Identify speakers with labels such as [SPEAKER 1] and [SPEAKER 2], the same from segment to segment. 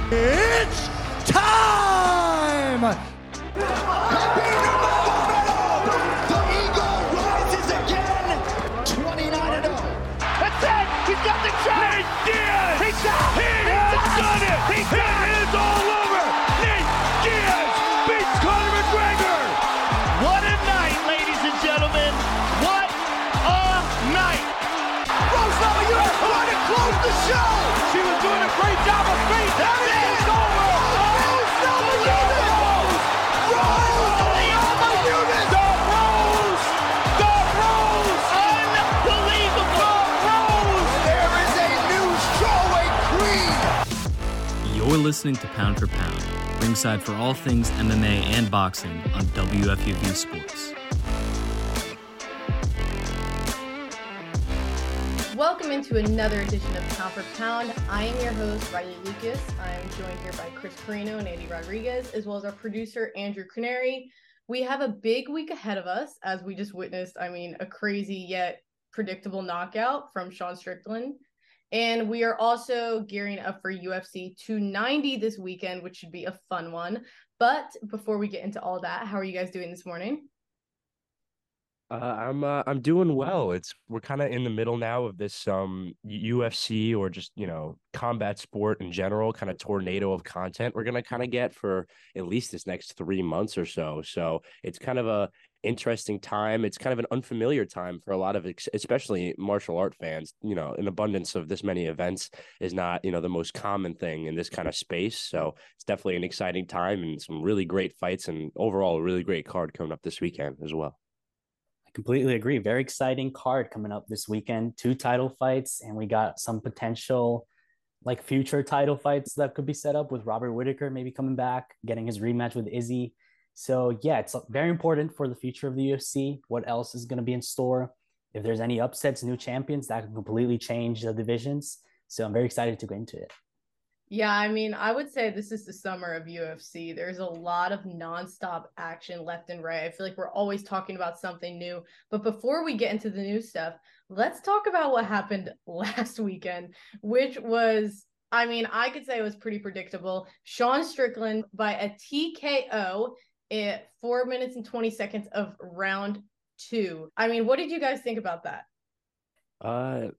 [SPEAKER 1] It's time!
[SPEAKER 2] Happy Nurmagomedov! The Eagle rises again, 29-0.
[SPEAKER 3] That's it! He's got the shot! Nate Diaz! He's out! He has done it! It is all over! Nate Diaz beats Conor McGregor! What a night, ladies and gentlemen! What a night!
[SPEAKER 2] Rose Namajunas trying to close the show!
[SPEAKER 3] She was doing a great job of fate! That is over!
[SPEAKER 2] Rose Namajunas! Rose Namajunas!
[SPEAKER 3] The Rose! The Rose! Unbelievable! The Rose!
[SPEAKER 2] There is a new strawweight queen!
[SPEAKER 4] You're listening to Pound for Pound, ringside for all things MMA and boxing on WFUV Sports.
[SPEAKER 5] Welcome into another edition of Pound for Pound. I am your host, Riley Lucas. I am joined here by Chris Carino and Andy Rodriguez, as well as our producer, Andrew Canary. We have a big week ahead of us, as we just witnessed, a crazy yet predictable knockout from Sean Strickland. And we are also gearing up for UFC 290 this weekend, which should be a fun one. But before we get into all that, how are you guys doing this morning?
[SPEAKER 6] I'm doing well. We're kind of in the middle now of this UFC or just combat sport in general, kind of tornado of content we're gonna kind of get for at least this next 3 months or so. So it's kind of a interesting time. It's kind of an unfamiliar time for a lot of especially martial art fans. An abundance of this many events is not the most common thing in this kind of space. So it's definitely an exciting time and some really great fights and overall a really great card coming up this weekend as well.
[SPEAKER 7] Completely agree. Very exciting card coming up this weekend. 2 title fights, and we got some potential future title fights that could be set up with Robert Whittaker maybe coming back, getting his rematch with Izzy. So yeah, it's very important for the future of the UFC. What else is going to be in store? If there's any upsets, new champions, that can completely change the divisions. So I'm very excited to go into it.
[SPEAKER 5] Yeah, I would say this is the summer of UFC. There's a lot of nonstop action left and right. I feel like we're always talking about something new. But before we get into the new stuff, let's talk about what happened last weekend, which was, I could say it was pretty predictable. Sean Strickland by a TKO at 4 minutes and 20 seconds of round 2. What did you guys think about that?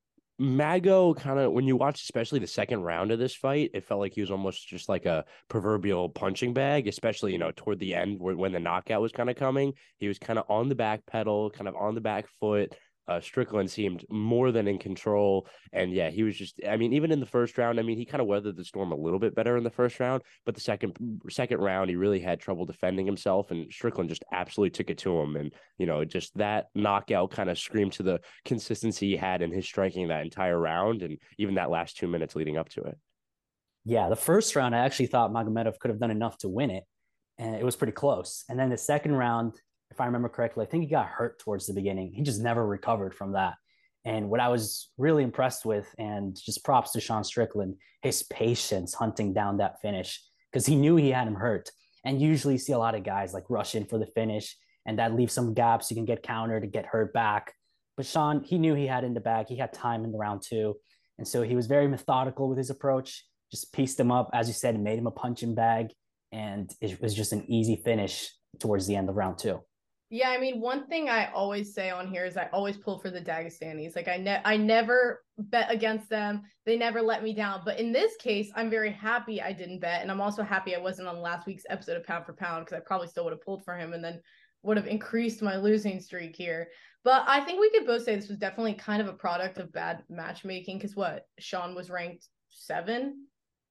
[SPEAKER 6] Mago kind of, when you watch especially the second round of this fight, it felt like he was almost just like a proverbial punching bag, especially, toward the end when the knockout was kind of coming. He was kind of on the back pedal, kind of on the back foot. Strickland seemed more than in control. And yeah, he was just, even in the first round, he kind of weathered the storm a little bit better in the first round, but the second round, he really had trouble defending himself, and Strickland just absolutely took it to him. And, just that knockout kind of screamed to the consistency he had in his striking that entire round. And even that last 2 minutes leading up to it.
[SPEAKER 7] Yeah. The first round, I actually thought Magomedov could have done enough to win it, and it was pretty close. And then the second round, if I remember correctly, I think he got hurt towards the beginning. He just never recovered from that. And what I was really impressed with, and just props to Sean Strickland, his patience hunting down that finish, because he knew he had him hurt. And usually you see a lot of guys rush in for the finish, and that leaves some gaps. You can get countered to get hurt back. But Sean, he knew he had in the bag. He had time in the round 2. And so he was very methodical with his approach, just pieced him up, as you said, and made him a punching bag. And it was just an easy finish towards the end of round 2.
[SPEAKER 5] Yeah, one thing I always say on here is I always pull for the Dagestanis. I never bet against them. They never let me down. But in this case, I'm very happy I didn't bet. And I'm also happy I wasn't on last week's episode of Pound for Pound, because I probably still would have pulled for him and then would have increased my losing streak here. But I think we could both say this was definitely kind of a product of bad matchmaking, because Sean was ranked 7.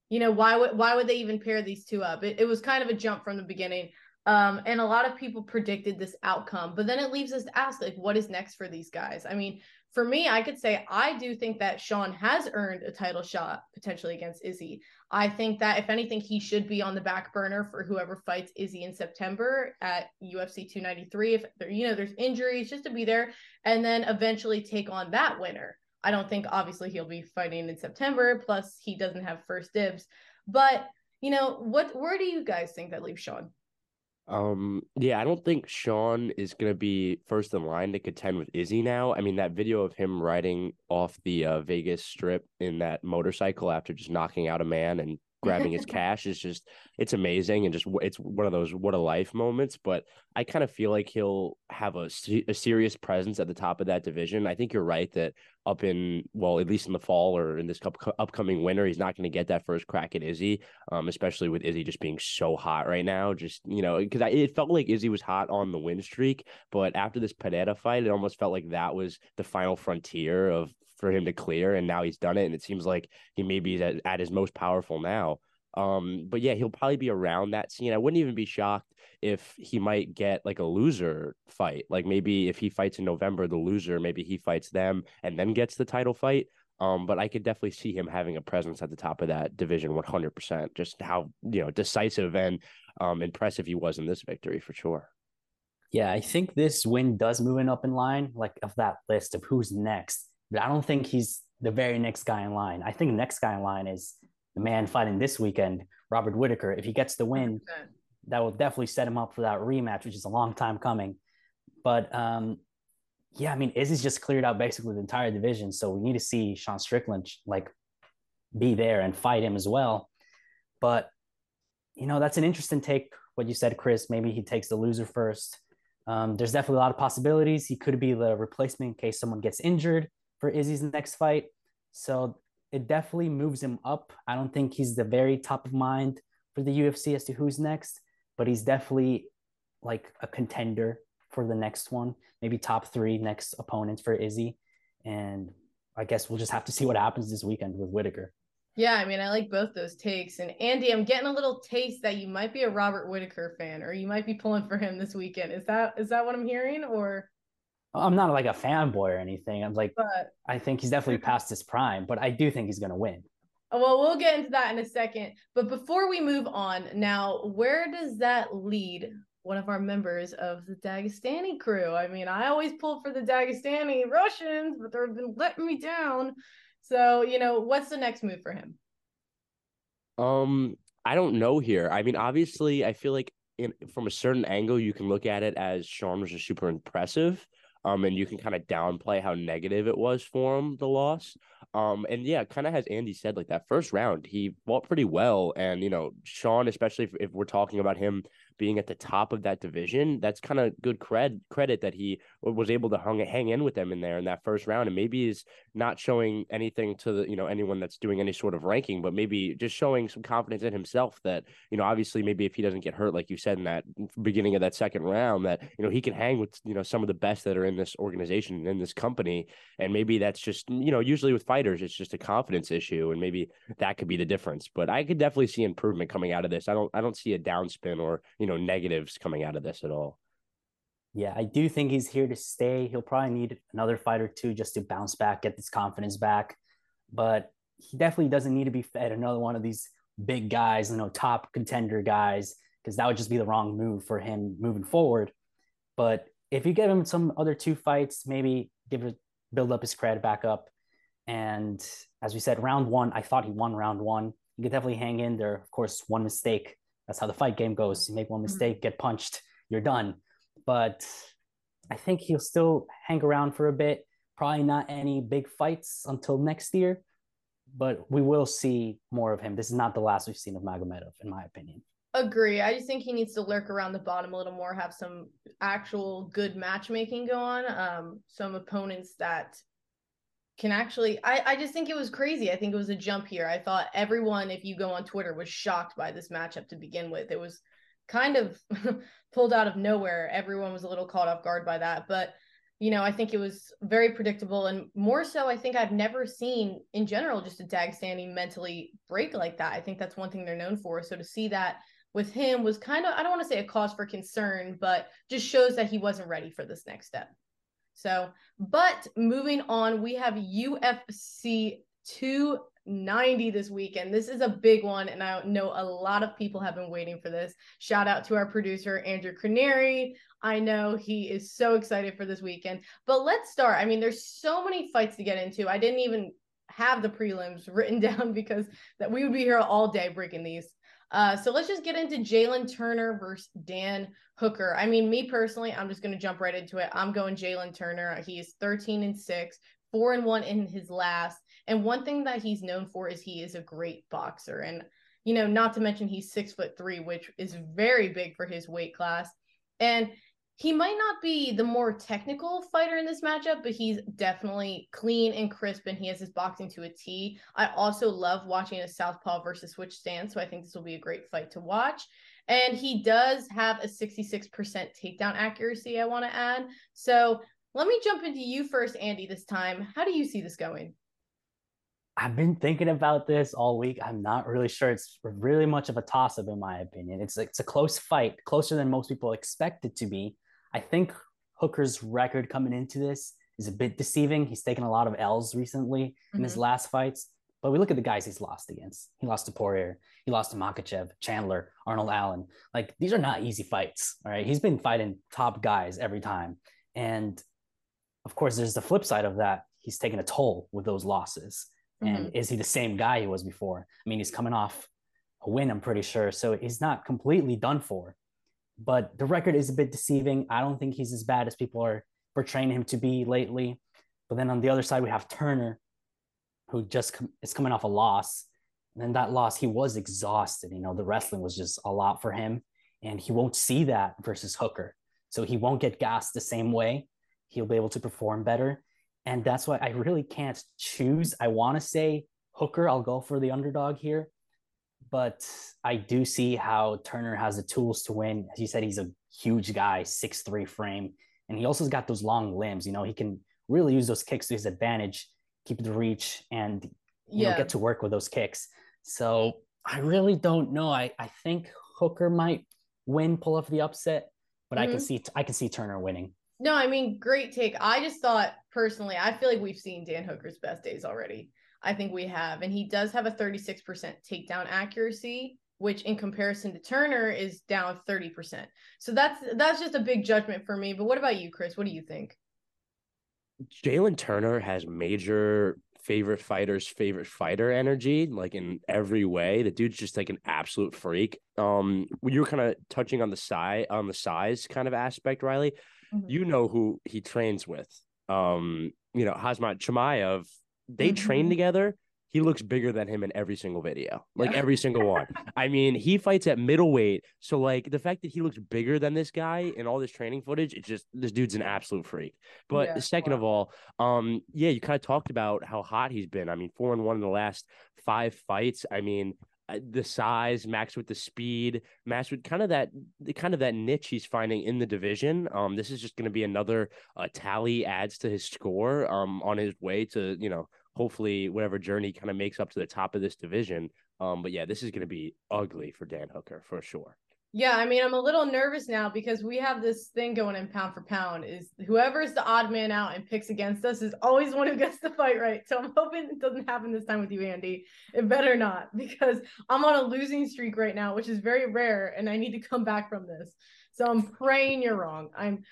[SPEAKER 5] Why would they even pair these two up? It was kind of a jump from the beginning. And a lot of people predicted this outcome, but then it leaves us to ask, what is next for these guys? For me, I could say I do think that Sean has earned a title shot potentially against Izzy. I think that if anything, he should be on the back burner for whoever fights Izzy in September at UFC 293. If there's injuries, just to be there and then eventually take on that winner. I don't think obviously he'll be fighting in September. Plus he doesn't have first dibs, but where do you guys think that leaves Sean?
[SPEAKER 6] Yeah, I don't think Sean is going to be first in line to contend with Izzy now. That video of him riding off the Vegas Strip in that motorcycle after just knocking out a man and grabbing his cash is just, it's amazing. And just, it's one of those what a life moments. But I kind of feel like he'll have a serious presence at the top of that division. I think you're right that at least in the fall or in this upcoming winter, he's not going to get that first crack at Izzy, especially with Izzy just being so hot right now. Just, because it felt like Izzy was hot on the win streak, but after this Pineda fight, it almost felt like that was the final frontier for him to clear, and now he's done it, and it seems like he maybe is at his most powerful now. But yeah, he'll probably be around that scene. I wouldn't even be shocked if he might get like a loser fight. Like maybe if he fights in November, the loser, maybe he fights them and then gets the title fight. But I could definitely see him having a presence at the top of that division 100%. Just how, decisive and impressive he was in this victory for sure.
[SPEAKER 7] Yeah, I think this win does move him up in line, like of that list of who's next. But I don't think he's the very next guy in line. I think the next guy in line is the man fighting this weekend, Robert Whitaker. If he gets the win, 100%. That will definitely set him up for that rematch, which is a long time coming. But yeah, I mean, Izzy's just cleared out basically the entire division, so we need to see Sean Strickland like be there and fight him as well. But that's an interesting take. What you said, Chris. Maybe he takes the loser first. There's definitely a lot of possibilities. He could be the replacement in case someone gets injured for Izzy's next fight. So it definitely moves him up. I don't think he's the very top of mind for the UFC as to who's next, but he's definitely like a contender for the next one, maybe top 3 next opponents for Izzy. And I guess we'll just have to see what happens this weekend with Whitaker.
[SPEAKER 5] Yeah, I mean, I like both those takes. And Andy, I'm getting a little taste that you might be a Robert Whitaker fan, or you might be pulling for him this weekend. Is that what I'm hearing? Or
[SPEAKER 7] I'm not like a fanboy or anything. I think he's definitely past his prime, but I do think he's going to win.
[SPEAKER 5] Well, we'll get into that in a second. But before we move on, now, where does that lead one of our members of the Dagestani crew? I mean, I always pull for the Dagestani Russians, but they've been letting me down. So, what's the next move for him?
[SPEAKER 6] I don't know here. I mean, obviously, I feel like from a certain angle, you can look at it as Sean was just super impressive. And you can kind of downplay how negative it was for him, the loss. And yeah, kind of as Andy said, like that first round, he fought pretty well. And, Sean, especially if we're talking about him being at the top of that division, that's kind of good credit that he was able to hang in with them in there in that first round. And maybe is not showing anything to the, anyone that's doing any sort of ranking, but maybe just showing some confidence in himself that, obviously maybe if he doesn't get hurt, like you said in that beginning of that second round, that, he can hang with, some of the best that are in this organization and in this company. And maybe that's just, usually with fighters, it's just a confidence issue. And maybe that could be the difference, but I could definitely see improvement coming out of this. I don't see a downspin or, negatives coming out of this at all.
[SPEAKER 7] Yeah, I do think he's here to stay. He'll probably need another fight or two just to bounce back, get this confidence back. But he definitely doesn't need to be fed another one of these big guys, top contender guys, because that would just be the wrong move for him moving forward. But if you give him some other 2 fights, maybe build up his credit back up. And as we said, round 1, I thought he won round 1. He could definitely hang in there. Of course, one mistake. That's how the fight game goes. You make one mistake, get punched, you're done. But I think he'll still hang around for a bit. Probably not any big fights until next year, but we will see more of him. This is not the last we've seen of Magomedov, in my opinion.
[SPEAKER 5] Agree. I just think he needs to lurk around the bottom a little more, have some actual good matchmaking go on. Some opponents that can actually, I just think it was crazy. I think it was a jump here. I thought everyone, if you go on Twitter, was shocked by this matchup to begin with. It was kind of pulled out of nowhere. Everyone was a little caught off guard by that. But, I think it was very predictable. And more so, I think I've never seen, in general, just a Dagestani mentally break like that. I think that's one thing they're known for. So to see that with him was kind of, I don't want to say a cause for concern, but just shows that he wasn't ready for this next step. So, but moving on, we have UFC 290 this weekend. This is a big one, and I know a lot of people have been waiting for this. Shout out to our producer, Andrew Craneri. I know he is so excited for this weekend. But let's start. I mean, there's so many fights to get into. I didn't even have the prelims written down because that we would be here all day breaking these. So let's just get into Jalen Turner versus Dan Hooker. I mean, me personally, I'm just going to jump right into it. I'm going Jalen Turner. He is 13-6, 4-1 in his last. And one thing that he's known for is he is a great boxer. And, not to mention he's 6'3", which is very big for his weight class. And he might not be the more technical fighter in this matchup, but he's definitely clean and crisp, and he has his boxing to a T. I also love watching a southpaw versus switch stance, so I think this will be a great fight to watch. And he does have a 66% takedown accuracy, I want to add. So let me jump into you first, Andy, this time. How do you see this going?
[SPEAKER 7] I've been thinking about this all week. I'm not really sure. It's really much of a toss-up, in my opinion. It's a close fight, closer than most people expect it to be. I think Hooker's record coming into this is a bit deceiving. He's taken a lot of L's recently in his last fights. But we look at the guys he's lost against. He lost to Poirier. He lost to Makhachev, Chandler, Arnold Allen. Like, these are not easy fights, all right? He's been fighting top guys every time. And, of course, there's the flip side of that. He's taken a toll with those losses. And is he the same guy he was before? I mean, he's coming off a win, I'm pretty sure. So he's not completely done for. But the record is a bit deceiving. I don't think he's as bad as people are portraying him to be lately. But then on the other side, we have Turner, who just is coming off a loss. And then that loss, he was exhausted. The wrestling was just a lot for him. And he won't see that versus Hooker. So he won't get gassed the same way. He'll be able to perform better. And that's why I really can't choose. I want to say Hooker. I'll go for the underdog here. But I do see how Turner has the tools to win. As you said, he's a huge guy, 6'3" frame. And he also has got those long limbs. He can really use those kicks to his advantage, keep the reach, and get to work with those kicks. So I really don't know. I think Hooker might win, pull off the upset, but I can see Turner winning.
[SPEAKER 5] No, I mean, great take. I just thought, personally, I feel like we've seen Dan Hooker's best days already. I think we have. And he does have a 36% takedown accuracy, which in comparison to Turner is down 30%. So that's just a big judgment for me. But what about you, Chris? What do you think?
[SPEAKER 6] Jalen Turner has major favorite fighter energy, like in every way. The dude's just like an absolute freak. You were kind of touching on the size kind of aspect, Riley. You know who he trains with. Khamzat Chimaev. They train together. He looks bigger than him in every single video, every single one. I mean, he fights at middleweight. So like the fact that he looks bigger than this guy in all this training footage, it's just, this dude's an absolute freak. But second of all, you kind of talked about how hot he's been. I mean, 4-1 in the last 5 fights. I mean, the size, max with the speed, matched with kind of that niche he's finding in the division. This is just going to be another tally adds to his score on his way to, hopefully whatever journey kind of makes up to the top of this division. But yeah, this is going to be ugly for Dan Hooker for sure.
[SPEAKER 5] Yeah, I mean, I'm a little nervous now because we have this thing going in pound for pound is whoever's the odd man out and picks against us is always one who gets the fight right. So I'm hoping it doesn't happen this time with you, Andy. It better not, because I'm on a losing streak right now, which is very rare, and I need to come back from this. So I'm praying you're wrong.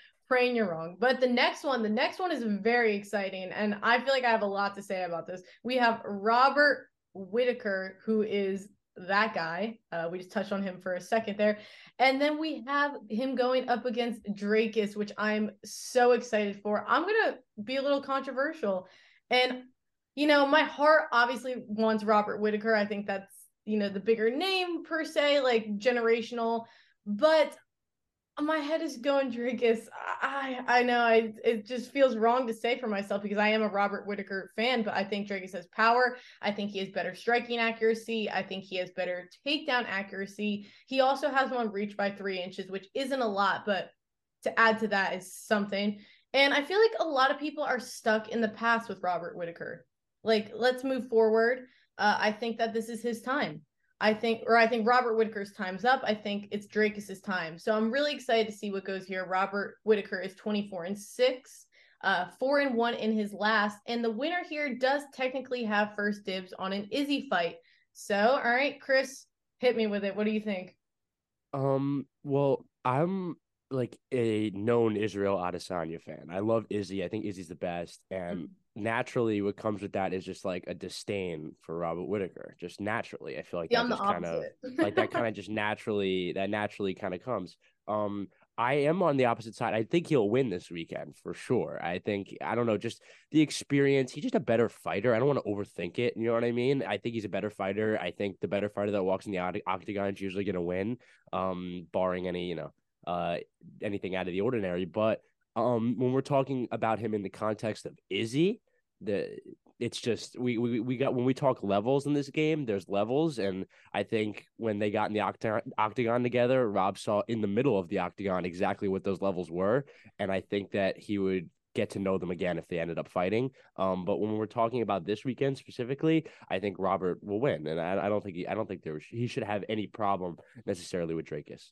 [SPEAKER 5] But the next one is very exciting, and I feel like I have a lot to say about this. We have Robert Whitaker, who is that guy. We just touched on him for a second there. And then we have him going up against Dricus, which I'm so excited for. I'm going to be a little controversial. And, my heart obviously wants Robert Whitaker. I think that's, the bigger name per se, like generational. But my head is going Dricus. I know it just feels wrong to say for myself because I am a Robert Whitaker fan, but I think Dricus has power. I think he has better striking accuracy. I think he has better takedown accuracy. He also has one reach by 3 inches, which isn't a lot, but to add to that is something. And I feel like a lot of people are stuck in the past with Robert Whitaker. Like, let's move forward. I think that this is his time. I think Robert Whitaker's time's up. I think it's Dricus's time. So I'm really excited to see what goes here. Robert Whitaker is 24-6, 4-1 in his last. And the winner here does technically have first dibs on an Izzy fight. So, all right, Chris, hit me with it. What do you think?
[SPEAKER 6] Well, I'm like a known Israel Adesanya fan. I love Izzy. I think Izzy's the best. And naturally what comes with that is just like a disdain for Robert Whitaker. Just naturally. I feel like that just kind of like that kind of just naturally kind of comes. I am on the opposite side. I think he'll win this weekend for sure. I don't know, just the experience. He's just a better fighter. I don't want to overthink it. You know what I mean? I think he's a better fighter. I think the better fighter that walks in the octagon is usually going to win, barring any, anything out of the ordinary. But when we're talking about him in the context of Izzy, it's just we got, when we talk levels in this game, there's levels, and I think when they got in the octagon together, Rob saw in the middle of the octagon exactly what those levels were, and I think that he would get to know them again if they ended up fighting. But when we're talking about this weekend specifically, I think Robert will win, and I don't think he should have any problem necessarily with Dricus.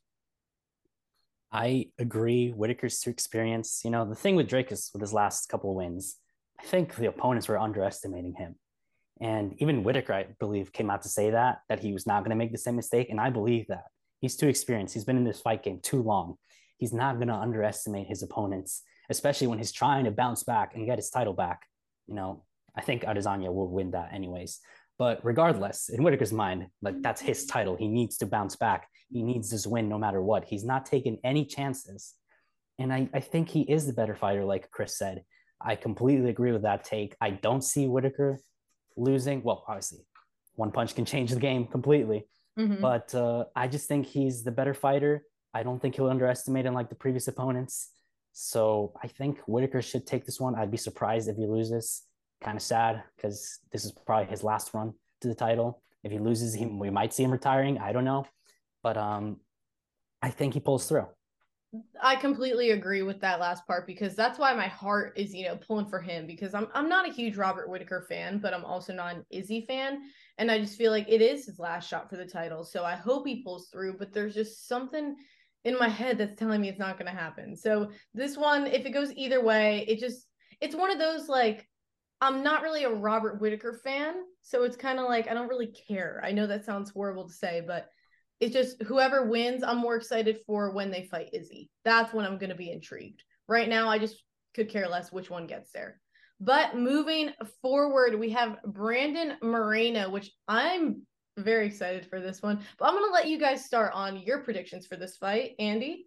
[SPEAKER 7] I agree. Whitaker's too experienced. The thing with Dricus with his last couple of wins, I think the opponents were underestimating him. And even Whitaker, I believe, came out to say that he was not going to make the same mistake. And I believe that. He's too experienced. He's been in this fight game too long. He's not going to underestimate his opponents, especially when he's trying to bounce back and get his title back. I think Adesanya will win that anyways. But regardless, in Whitaker's mind, that's his title. He needs to bounce back. He needs this win no matter what. He's not taking any chances. And I think he is the better fighter, like Chris said. I completely agree with that take. I don't see Whitaker losing. Well, obviously, one punch can change the game completely. Mm-hmm. But I just think he's the better fighter. I don't think he'll underestimate him like the previous opponents. So I think Whitaker should take this one. I'd be surprised if he loses. Kind of sad because this is probably his last run to the title. If he loses, we might see him retiring. I don't know. But I think he pulls through.
[SPEAKER 5] I completely agree with that last part, because that's why my heart is, pulling for him, because I'm not a huge Robert Whitaker fan, but I'm also not an Izzy fan. And I just feel like it is his last shot for the title. So I hope he pulls through, but there's just something in my head that's telling me it's not going to happen. So this one, if it goes either way, it's one of those, I'm not really a Robert Whitaker fan. So it's kind of I don't really care. I know that sounds horrible to say, but it's just whoever wins, I'm more excited for when they fight Izzy. That's when I'm going to be intrigued. Right now, I just could care less which one gets there. But moving forward, we have Brandon Moreno, which I'm very excited for this one. But I'm going to let you guys start on your predictions for this fight. Andy?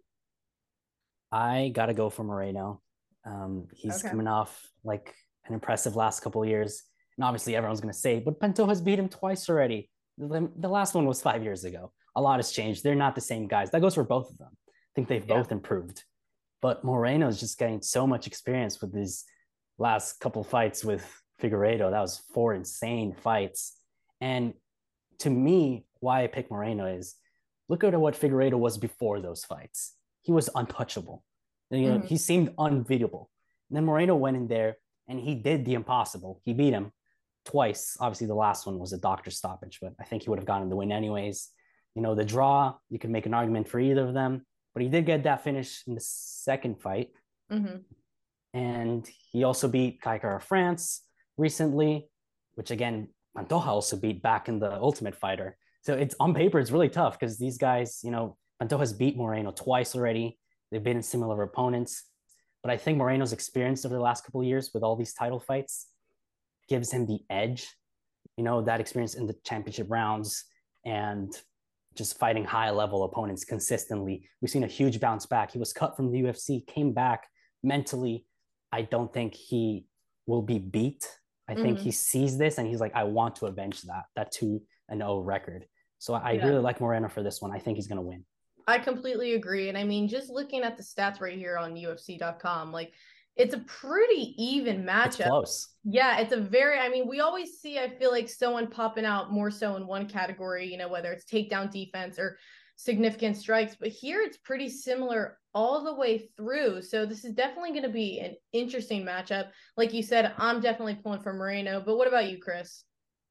[SPEAKER 7] I got to go for Moreno. He's coming off an impressive last couple of years. And obviously everyone's going to say, but Pinto has beat him twice already. The last one was 5 years ago. A lot has changed. They're not the same guys. That goes for both of them. I think they've both improved. But Moreno is just getting so much experience with these last couple of fights with Figueiredo. That was 4 insane fights. And to me, why I pick Moreno is look at what Figueiredo was before those fights. He was untouchable. He seemed unbeatable. And then Moreno went in there and he did the impossible. He beat him twice. Obviously, the last one was a doctor stoppage, but I think he would have gotten the win anyways. The draw, you can make an argument for either of them, but he did get that finish in the second fight. Mm-hmm. And he also beat Kai Kara-France recently, which again, Pantoja also beat back in the Ultimate Fighter. So it's on paper, it's really tough because these guys, Pantoja's beat Moreno twice already. They've been in similar opponents. But I think Moreno's experience over the last couple of years with all these title fights gives him the edge, that experience in the championship rounds and just fighting high-level opponents consistently. We've seen a huge bounce back. He was cut from the UFC, came back mentally. I don't think he will be beat. I think he sees this and he's like, I want to avenge that 2-0 record. So I really like Moreno for this one. I think he's going to win.
[SPEAKER 5] I completely agree. And I mean, just looking at the stats right here on UFC.com, it's a pretty even matchup.
[SPEAKER 7] It's close.
[SPEAKER 5] Yeah, we always see, I feel like, someone popping out more so in one category, whether it's takedown defense or significant strikes. But here it's pretty similar all the way through. So this is definitely going to be an interesting matchup. Like you said, I'm definitely pulling for Moreno. But what about you, Chris?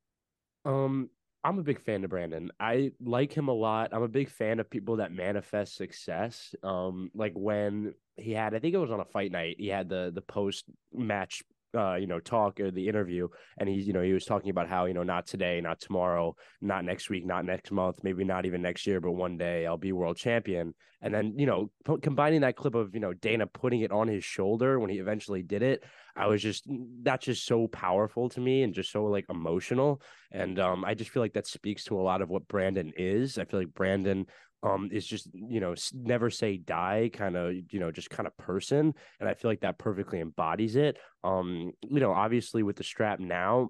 [SPEAKER 6] I'm a big fan of Brandon. I like him a lot. I'm a big fan of people that manifest success. When he had, I think it was on a fight night, he had the post match talk or the interview, and he was talking about how, not today, not tomorrow, not next week, not next month, maybe not even next year, but one day I'll be world champion. And then, combining that clip of, Dana putting it on his shoulder when he eventually did it, that's just so powerful to me and just so emotional. And I just feel like that speaks to a lot of what Brandon is. I feel like Brandon is just, never say die kind of, just kind of person. And I feel like that perfectly embodies it. Obviously with the strap now,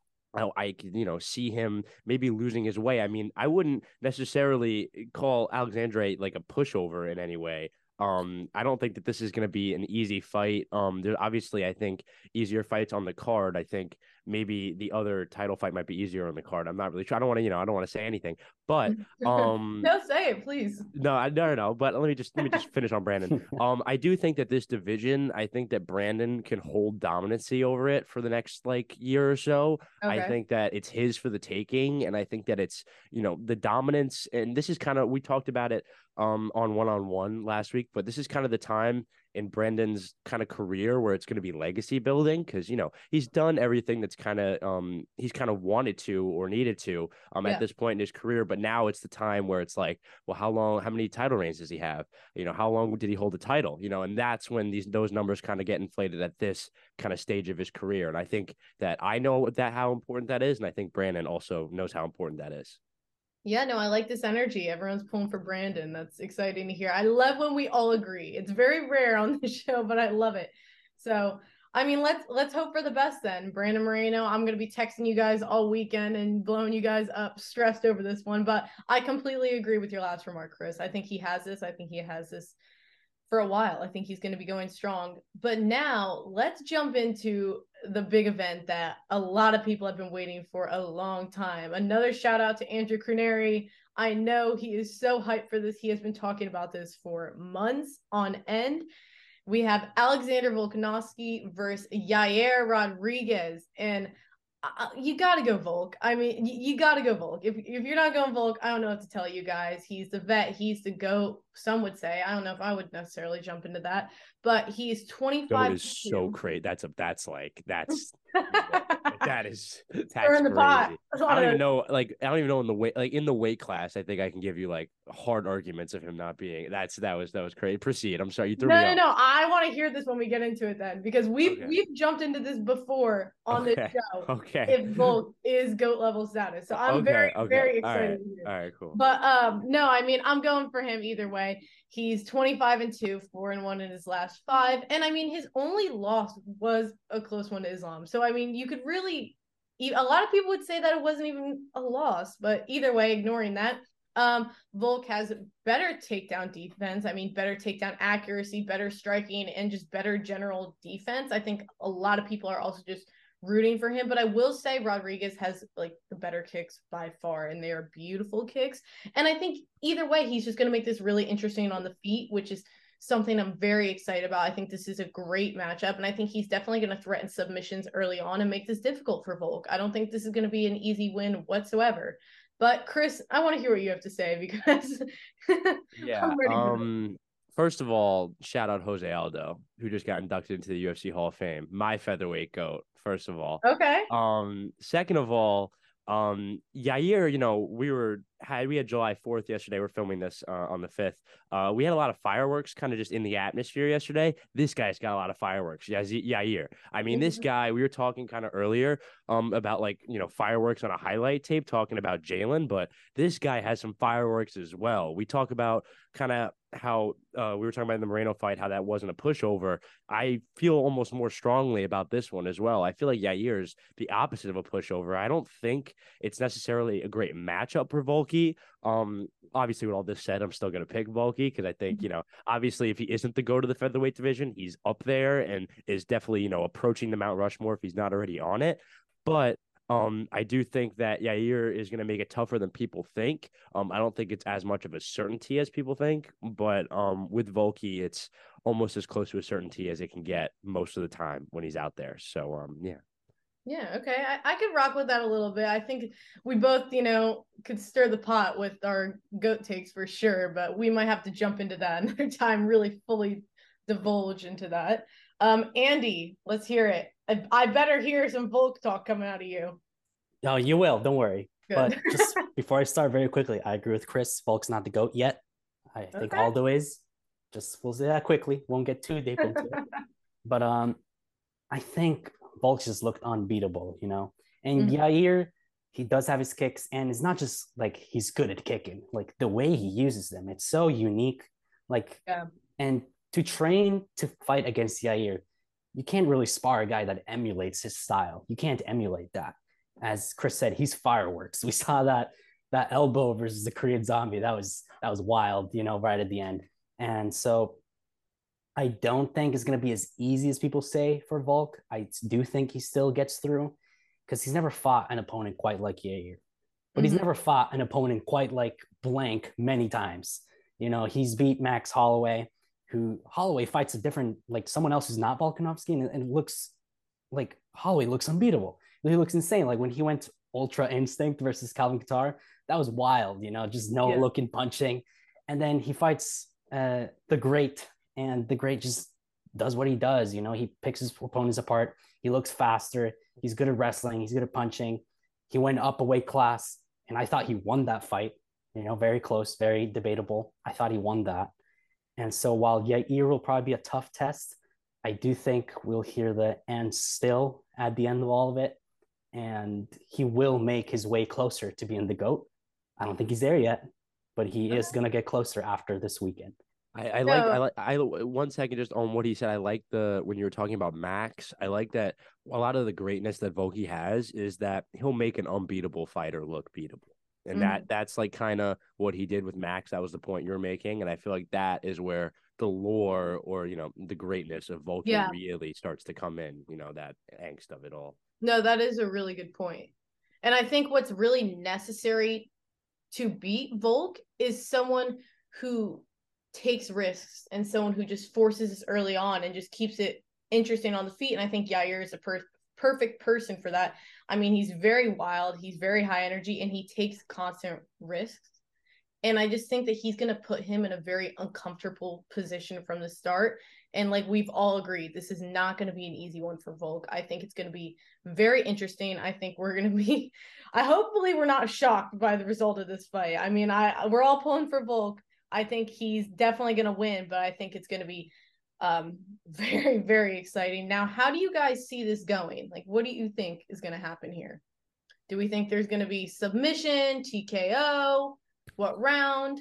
[SPEAKER 6] I could, see him maybe losing his way. I mean, I wouldn't necessarily call Alexandre like a pushover in any way. I don't think that this is going to be an easy fight. There's obviously, I think, easier fights on the card. I think maybe the other title fight might be easier on the card. I'm not really sure. I don't want to, I don't want to say anything, but
[SPEAKER 5] no, say it, please.
[SPEAKER 6] No. But let me just finish on Brandon. I do think that this division, I think that Brandon can hold dominancy over it for the next year or so.
[SPEAKER 5] Okay.
[SPEAKER 6] I think that it's his for the taking, and I think that it's the dominance, and this is kind of, we talked about it on one-on-one last week, but this is kind of the time in Brandon's kind of career where it's going to be legacy building, because he's done everything that's kind of he's kind of wanted to or needed to at this point in his career. But now it's the time where it's like, well, how many title reigns does he have? How long did he hold the title? And that's when those numbers kind of get inflated at this kind of stage of his career. And I think that I know how important that is, and I think Brandon also knows how important that is.
[SPEAKER 5] Yeah, no, I like this energy. Everyone's pulling for Brandon. That's exciting to hear. I love when we all agree. It's very rare on this show, but I love it. So, I mean, let's hope for the best then. Brandon Moreno, I'm going to be texting you guys all weekend and blowing you guys up, stressed over this one. But I completely agree with your last remark, Chris. I think he has this. I think he has this for a while. I think he's going to be going strong. But now let's jump into the big event that a lot of people have been waiting for a long time. Another shout out to Andrew Craneri. I know he is so hyped for this. He has been talking about this for months on end. We have Alexander Volkanovski versus Yair Rodriguez, and you got to go Volk. I mean, you got to go Volk. If you're not going Volk, I don't know what to tell you guys. He's the vet. He's the GOAT, some would say. I don't know if I would necessarily jump into that, but he's 25.
[SPEAKER 6] That is so crazy. That's that's
[SPEAKER 5] Stir in the pot.
[SPEAKER 6] I don't even know. I don't even know in the weight class. I think I can give you hard arguments of him not being. That was crazy. Proceed. I'm sorry, you threw me off.
[SPEAKER 5] No. I want to hear this when we get into it then, because we've jumped into this before on this show.
[SPEAKER 6] Okay.
[SPEAKER 5] If Volk is GOAT level status, so I'm very excited.
[SPEAKER 6] All right, cool.
[SPEAKER 5] But no, I mean, I'm going for him either way. He's 25-2, 4-1 in his last 5, and I mean, his only loss was a close one to Islam. So I mean, you could really, a lot of people would say that it wasn't even a loss, but either way, ignoring that, Volk has better takedown defense. I mean, better takedown accuracy, better striking, and just better general defense. I think a lot of people are also just rooting for him, but I will say Rodriguez has the better kicks by far, and they are beautiful kicks. And I think either way, he's just going to make this really interesting on the feet, which is something I'm very excited about. I think this is a great matchup, and I think he's definitely going to threaten submissions early on and make this difficult for Volk. I don't think this is going to be an easy win whatsoever. But Chris, I want to hear what you have to say, because I'm ready.
[SPEAKER 6] First of all, shout out Jose Aldo, who just got inducted into the UFC Hall of Fame. My featherweight GOAT, first of all.
[SPEAKER 5] Okay.
[SPEAKER 6] Second of all, Yair, we had July 4th yesterday. We're filming this on the 5th. We had a lot of fireworks kind of just in the atmosphere yesterday. This guy's got a lot of fireworks. Yair. I mean, this guy, we were talking kind of earlier about fireworks on a highlight tape, talking about Jalen, but this guy has some fireworks as well. We talk about kind of how we were talking about in the Moreno fight, how that wasn't a pushover. I feel almost more strongly about this one as well. I feel like Yair's the opposite of a pushover. I don't think it's necessarily a great matchup for Volky. Obviously, with all this said, I'm still going to pick Volky because I think, obviously, if he isn't the go to the featherweight division, he's up there and is definitely, approaching the Mount Rushmore if he's not already on it. But I do think that Yair is going to make it tougher than people think. I don't think it's as much of a certainty as people think, but with Volky, it's almost as close to a certainty as it can get most of the time when he's out there. So, yeah.
[SPEAKER 5] Yeah, okay. I could rock with that a little bit. I think we both, could stir the pot with our GOAT takes for sure, but we might have to jump into that another time, really fully divulge into that. Andy, let's hear it. I better hear some Volk talk coming out of you.
[SPEAKER 7] No, you will. Don't worry.
[SPEAKER 5] Good.
[SPEAKER 7] But just before I start, very quickly, I agree with Chris. Volk's not the GOAT yet. I think Aldo is. Just we'll say that quickly. Won't get too deep into it. But I think Volk just looked unbeatable, And Yair, he does have his kicks, and it's not just like he's good at kicking. Like the way he uses them, it's so unique. Like, and to train to fight against Yair, you can't really spar a guy that emulates his style. You can't emulate that. As Chris said, he's fireworks. We saw that elbow versus the Korean Zombie. That was wild, right at the end. And so I don't think it's going to be as easy as people say for Volk. I do think he still gets through because he's never fought an opponent quite like Yair, but he's never fought an opponent quite like Blank many times. He's beat Max Holloway, who Holloway fights a different, like someone else who's not Volkanovski, and it looks like Holloway looks unbeatable. He looks insane. Like when he went Ultra Instinct versus Calvin Kattar, that was wild, just no looking punching. And then he fights the Great, and the Great just does what he does. He picks his opponents apart. He looks faster. He's good at wrestling. He's good at punching. He went up a weight class, and I thought he won that fight. Very close, very debatable. I thought he won that. And so while Yair will probably be a tough test, I do think we'll hear the "and still" at the end of all of it. And he will make his way closer to being the GOAT. I don't think he's there yet, but he is going to get closer after this weekend.
[SPEAKER 6] I like 1 second just on what he said. I like when you were talking about Max, I like that a lot of the greatness that Volky has is that he'll make an unbeatable fighter look beatable. And that's like kind of what he did with Max. That was the point you're making. And I feel like that is where the lore or, the greatness of Volky really starts to come in, that angst of it all.
[SPEAKER 5] No, that is a really good point. And I think what's really necessary to beat Volk is someone who takes risks and someone who just forces this early on and just keeps it interesting on the feet. And I think Yair is a perfect person for that. I mean, he's very wild, he's very high energy, and he takes constant risks. And I just think that he's going to put him in a very uncomfortable position from the start. And like we've all agreed, this is not going to be an easy one for Volk. I think it's going to be very interesting. I think we're going to be, hopefully we're not shocked by the result of this fight. I mean, we're all pulling for Volk. I think he's definitely going to win, but I think it's going to be very, very exciting. Now, how do you guys see this going? Like, what do you think is going to happen here? Do we think there's going to be submission, TKO? What round?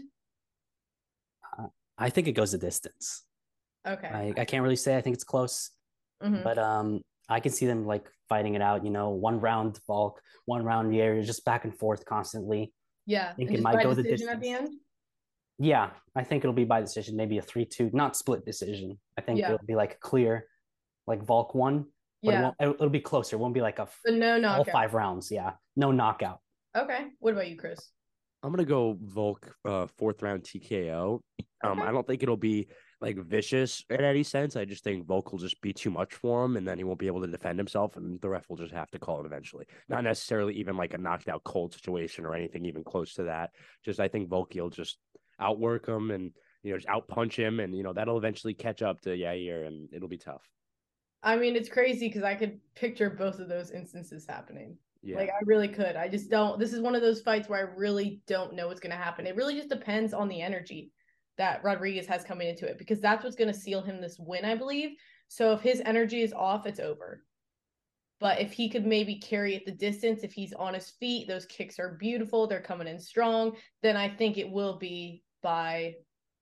[SPEAKER 7] I think it goes the distance.
[SPEAKER 5] Okay.
[SPEAKER 7] I can't really say. I think it's close, but I can see them like fighting it out. 1 round Volk, 1 round Yair, just back and forth constantly.
[SPEAKER 5] Yeah.
[SPEAKER 7] I think it might go the distance
[SPEAKER 5] at the end.
[SPEAKER 7] Yeah, I think it'll be by decision, maybe a 3-2, not split decision. I think it'll be like clear, like Volk won. But it'll be closer. It won't be like
[SPEAKER 5] no knockout.
[SPEAKER 7] All 5 rounds. Yeah, no knockout.
[SPEAKER 5] Okay. What about you, Chris?
[SPEAKER 6] I'm gonna go Volk 4th round TKO.
[SPEAKER 5] Okay.
[SPEAKER 6] I don't think it'll be like vicious in any sense. I just think Volk will just be too much for him, and then he won't be able to defend himself, and the ref will just have to call it eventually. Not necessarily even like a knocked out cold situation or anything even close to that. Just I think Volky will just outwork him and just outpunch him, and that'll eventually catch up to Yair, and it'll be tough.
[SPEAKER 5] I mean, it's crazy because I could picture both of those instances happening.
[SPEAKER 6] Yeah.
[SPEAKER 5] Like I really could. I just don't. This is one of those fights where I really don't know what's going to happen. It really just depends on the energy that Rodriguez has coming into it, because that's what's going to seal him this win, I believe. So if his energy is off, it's over. But if he could maybe carry it the distance, if he's on his feet, those kicks are beautiful, they're coming in strong, then I think it will be by,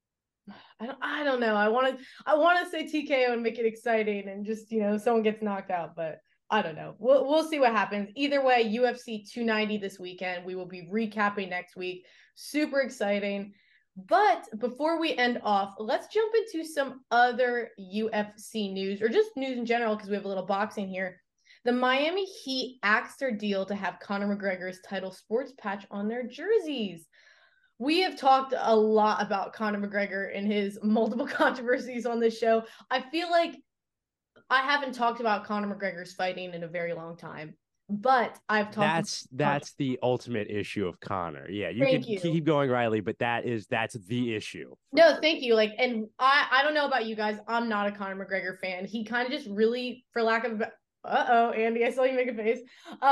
[SPEAKER 5] I don't know. I want to say TKO and make it exciting and just, someone gets knocked out, but I don't know. We'll see what happens. Either way, UFC 290 this weekend. We will be recapping next week. Super exciting. But before we end off, let's jump into some other UFC news, or just news in general, because we have a little boxing here. The Miami Heat axed their deal to have Conor McGregor's title sports patch on their jerseys. We have talked a lot about Conor McGregor and his multiple controversies on this show. I feel like I haven't talked about Conor McGregor's fighting in a very long time, but I've talked.
[SPEAKER 6] That's the ultimate issue of Conor. Yeah, you can keep going, Riley, but that's the issue.
[SPEAKER 5] No, thank you. Like, and I don't know about you guys. I'm not a Conor McGregor fan. He kind of just really, for lack of Andy, I saw you make a face.